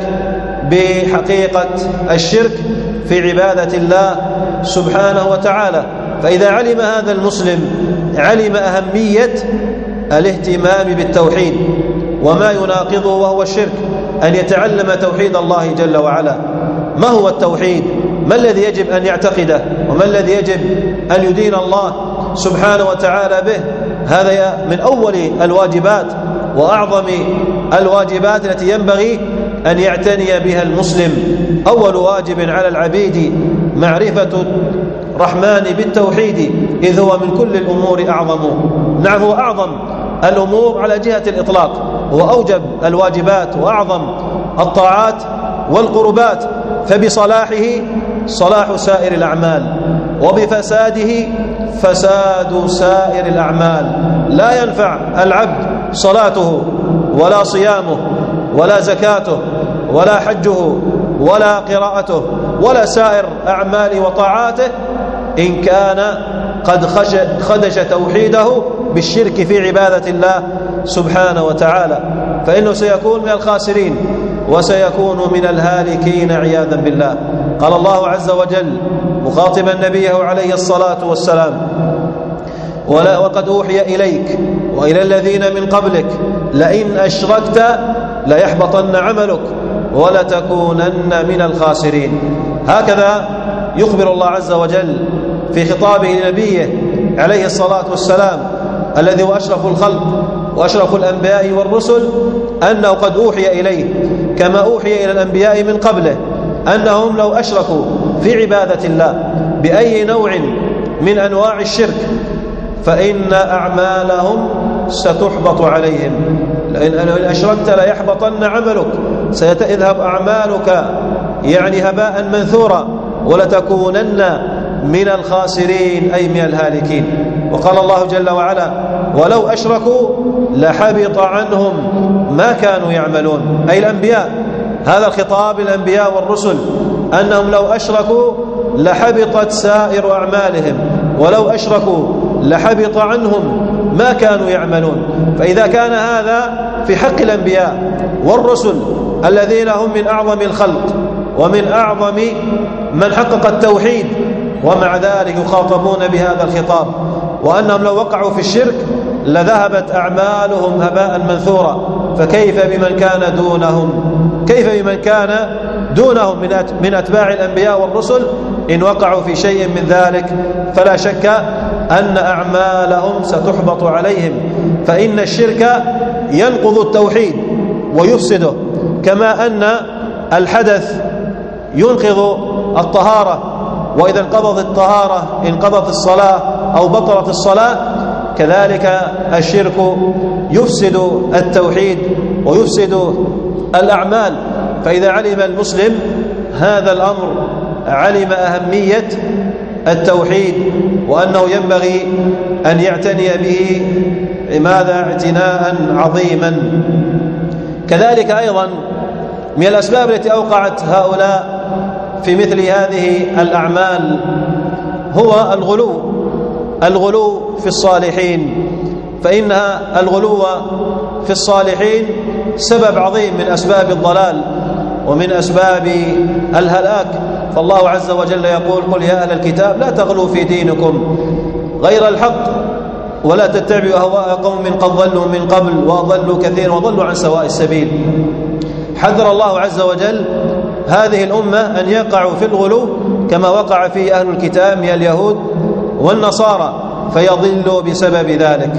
بحقيقة الشرك في عبادة الله سبحانه وتعالى. فإذا علم هذا المسلم علم أهمية الاهتمام بالتوحيد وما يناقضه وهو الشرك، أن يتعلم توحيد الله جل وعلا. ما هو التوحيد؟ ما الذي يجب أن يعتقده؟ وما الذي يجب أن يدين الله سبحانه وتعالى به؟ هذا من أول الواجبات وأعظم الواجبات التي ينبغي أن يعتني بها المسلم. أول واجب على العبيد معرفة الرحمن بالتوحيد، إذ هو من كل الأمور أعظم. نعم، هو أعظم الأمور على جهة الإطلاق، هو أوجب الواجبات وأعظم الطاعات والقربات، فبصلاحه صلاح سائر الأعمال، وبفساده فساد سائر الأعمال. لا ينفع العبد صلاته ولا صيامه ولا زكاته ولا حجه ولا قراءته ولا سائر أعمال وطاعاته إن كان قد خدش توحيده بالشرك في عبادة الله سبحانه وتعالى، فإنه سيكون من الخاسرين وسيكون من الهالكين عياذا بالله. قال الله عز وجل مخاطبا نبيه عليه الصلاة والسلام: ولا وقد أوحي إليك وإلى الذين من قبلك لئن أشركت ليحبطن عملك ولتكونن من الخاسرين. هكذا يخبر الله عز وجل في خطابه لنبيه عليه الصلاة والسلام الذي هو أشرف الخلق وأشرف الأنبياء والرسل أنه قد أوحي إليه كما أوحي إلى الأنبياء من قبله أنهم لو أشركوا في عبادة الله بأي نوع من أنواع الشرك فإن أعمالهم ستحبط عليهم. لئن أشركت ليحبطن عملك، سيذهب أعمالك يعني هباء منثورا، ولتكونن من الخاسرين أي من الهالكين. وقال الله جل وعلا: ولو أشركوا لحبط عنهم ما كانوا يعملون، أي الأنبياء. هذا الخطاب للأنبياء والرسل أنهم لو أشركوا لحبطت سائر أعمالهم، ولو أشركوا لحبط عنهم ما كانوا يعملون. فإذا كان هذا في حق الأنبياء والرسل الذين هم من أعظم الخلق ومن أعظم من حقق التوحيد، ومع ذلك يخاطبون بهذا الخطاب، وأنهم لو وقعوا في الشرك لذهبت أعمالهم هباء منثورا، فكيف بمن كان دونهم؟ كيف بمن كان دونهم من أتباع الأنبياء والرسل؟ إن وقعوا في شيء من ذلك فلا شك أن أعمالهم ستحبط عليهم، فإن الشرك ينقض التوحيد ويفسده، كما أن الحدث ينقض الطهارة، وإذا انقضت الطهارة انقضت الصلاة أو بطلت الصلاة، كذلك الشرك يفسد التوحيد ويفسد الأعمال. فإذا علم المسلم هذا الأمر علم أهمية التوحيد وأنه ينبغي أن يعتني به ماذا اعتناء عظيما. كذلك أيضا من الأسباب التي أوقعت هؤلاء في مثل هذه الأعمال هو الغلو الغلو في الصالحين، فإن الغلو في الصالحين سبب عظيم من أسباب الضلال ومن أسباب الهلاك. فالله عز وجل يقول: قل يا أهل الكتاب لا تغلوا في دينكم غير الحق ولا تتبعوا أهواء قوم قد ضلوا من قبل وأضلوا كثيرا وضلوا عن سواء السبيل. حذر الله عز وجل هذه الأمة أن يقعوا في الغلو كما وقع فيه أهل الكتاب من اليهود والنصارى، فيضلوا بسبب ذلك.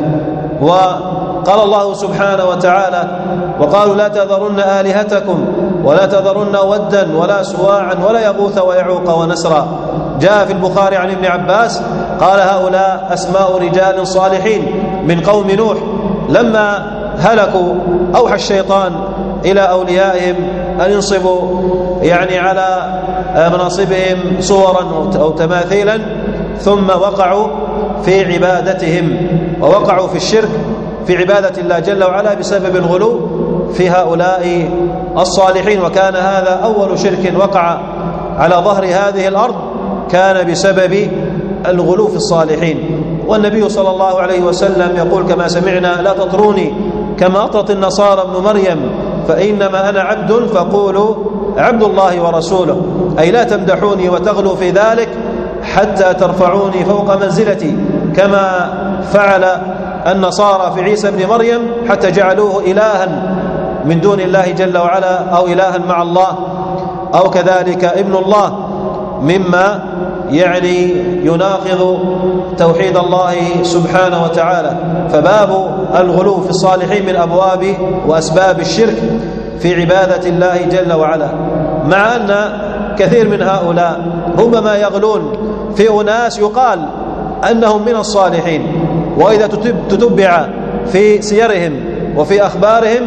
وقال الله سبحانه وتعالى: وقالوا لا تذرن آلهتكم ولا تذرن ودا ولا سواعا ولا يغوث ويعوق ونسرا. جاء في البخاري عن ابن عباس قال: هؤلاء أسماء رجال صالحين من قوم نوح، لما هلكوا أوحى الشيطان إلى أوليائهم أن ينصبوا يعني على مناصبهم صورا أو تماثيلا، ثم وقعوا في عبادتهم ووقعوا في الشرك في عبادة الله جل وعلا بسبب الغلو في هؤلاء الصالحين. وكان هذا أول شرك وقع على ظهر هذه الأرض، كان بسبب الغلو في الصالحين. والنبي صلى الله عليه وسلم يقول كما سمعنا: لا تطروني كما أطرت النصارى ابن مريم فإنما أنا عبد فقولوا عبد الله ورسوله، أي لا تمدحوني وتغلوا في ذلك حتى ترفعوني فوق منزلتي، كما فعل النصارى في عيسى ابن مريم حتى جعلوه إلها من دون الله جل وعلا أو إلها مع الله، أو كذلك ابن الله، مما يعني يناقض توحيد الله سبحانه وتعالى. فباب الغلو في الصالحين من أبواب وأسباب الشرك في عبادة الله جل وعلا، مع أن كثير من هؤلاء ربما يغلون في أناس يقال أنهم من الصالحين، وإذا تتبع في سيرهم وفي أخبارهم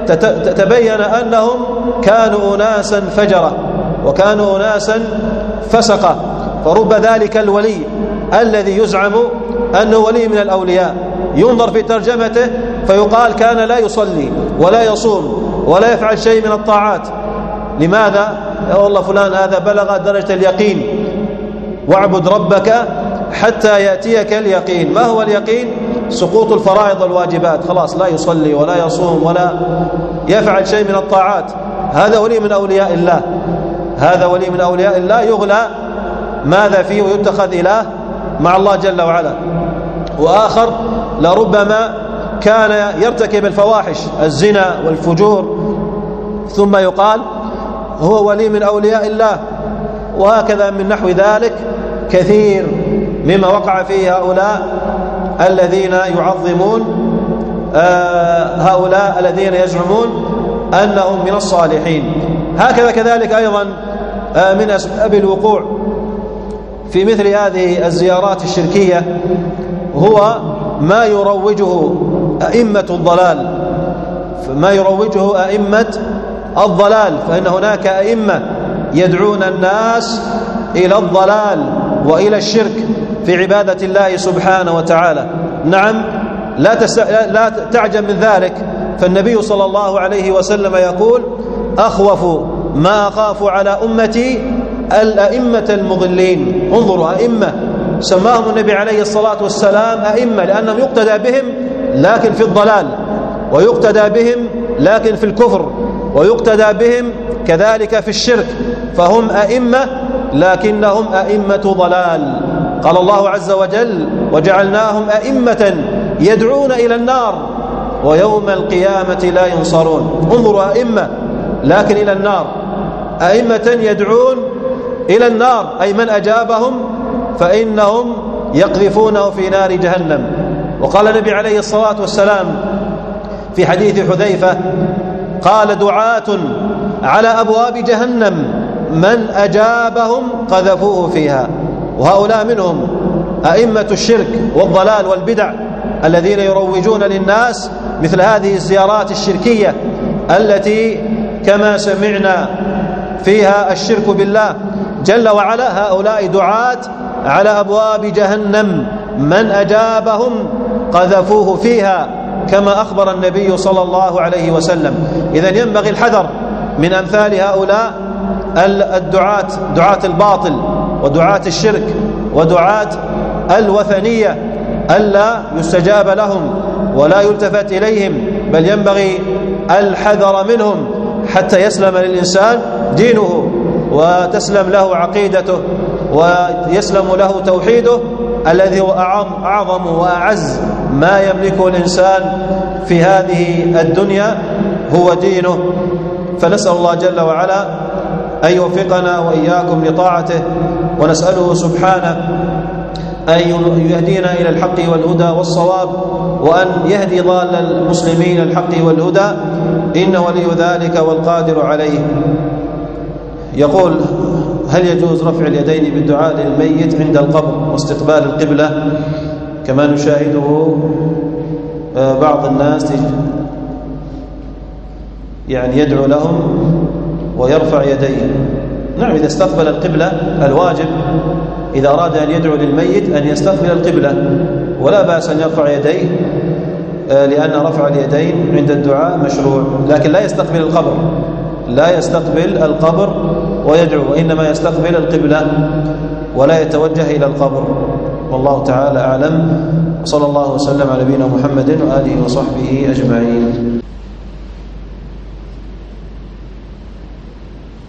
تتبين أنهم كانوا أناسا فجرة وكانوا أناسا فسقة. فرب ذلك الولي الذي يزعم أنه ولي من الأولياء ينظر في ترجمته فيقال كان لا يصلي ولا يصوم ولا يفعل شيء من الطاعات. لماذا؟ يا والله فلان هذا بلغ درجة اليقين، واعبد ربك حتى يأتيك اليقين. ما هو اليقين؟ سقوط الفرائض والواجبات، خلاص لا يصلي ولا يصوم ولا يفعل شيء من الطاعات. هذا ولي من أولياء الله، هذا ولي من أولياء الله يغلى ماذا فيه ويتخذ إله مع الله جل وعلا. وآخر لربما كان يرتكب الفواحش الزنا والفجور ثم يقال هو ولي من أولياء الله. وهكذا من نحو ذلك كثير مما وقع فيه هؤلاء الذين يعظمون هؤلاء الذين يزعمون أنهم من الصالحين. هكذا كذلك أيضا من أسباب الوقوع في مثل هذه الزيارات الشركية هو ما يروجه أئمة الضلال، ما يروجه أئمة الضلال، فإن هناك أئمة يدعون الناس إلى الضلال وإلى الشرك في عبادة الله سبحانه وتعالى. نعم، لا, تس... لا تعجب من ذلك، فالنبي صلى الله عليه وسلم يقول: أخوف ما أخاف على أمتي الأئمة المضلين. انظروا، أئمة سماهم النبي عليه الصلاة والسلام أئمة لأنهم يقتدى بهم لكن في الضلال، ويقتدى بهم لكن في الكفر، ويقتدى بهم كذلك في الشرك، فهم أئمة لكنهم أئمة ضلال. قال الله عز وجل: وجعلناهم أئمة يدعون إلى النار ويوم القيامة لا ينصرون. انظروا، أئمة لكن إلى النار، أئمة يدعون إلى النار، أي من أجابهم فإنهم يقذفونه في نار جهنم. وقال النبي عليه الصلاة والسلام في حديث حذيفة قال: دعاة على أبواب جهنم من أجابهم قذفوه فيها. وهؤلاء منهم أئمة الشرك والضلال والبدع الذين يروجون للناس مثل هذه الزيارات الشركية التي كما سمعنا فيها الشرك بالله جل وعلا. هؤلاء دعاة على أبواب جهنم من أجابهم قذفوه فيها، كما أخبر النبي صلى الله عليه وسلم. إذن ينبغي الحذر من أمثال هؤلاء الدعاة، دعاة الباطل ودعاة الشرك ودعاة الوثنية، ألا يستجاب لهم ولا يلتفت إليهم، بل ينبغي الحذر منهم حتى يسلم للإنسان دينه وتسلم له عقيدته ويسلم له توحيده الذي هو أعظم وأعز ما يملكه الإنسان في هذه الدنيا هو دينه. فنسأل الله جل وعلا أن يوفقنا وإياكم لطاعته، ونسأله سبحانه أن يهدينا إلى الحق والهدى والصواب، وأن يهدي ضال المسلمين الحق والهدى، إنه ولي ذلك والقادر عليه. يقول: هل يجوز رفع اليدين بالدعاء للميت عند القبر واستقبال القبلة كما نشاهده بعض الناس يعني يدعو لهم ويرفع يديه؟ نعم، إذا استقبل القبلة الواجب إذا أراد أن يدعو للميت أن يستقبل القبلة، ولا بأس أن يرفع يديه، لأن رفع اليدين عند الدعاء مشروع، لكن لا يستقبل القبر، لا يستقبل القبر ويدعو، وإنما يستقبل القبلة ولا يتوجه إلى القبر. والله تعالى أعلم، وصلى الله وسلم على نبينا محمد وآله وصحبه أجمعين.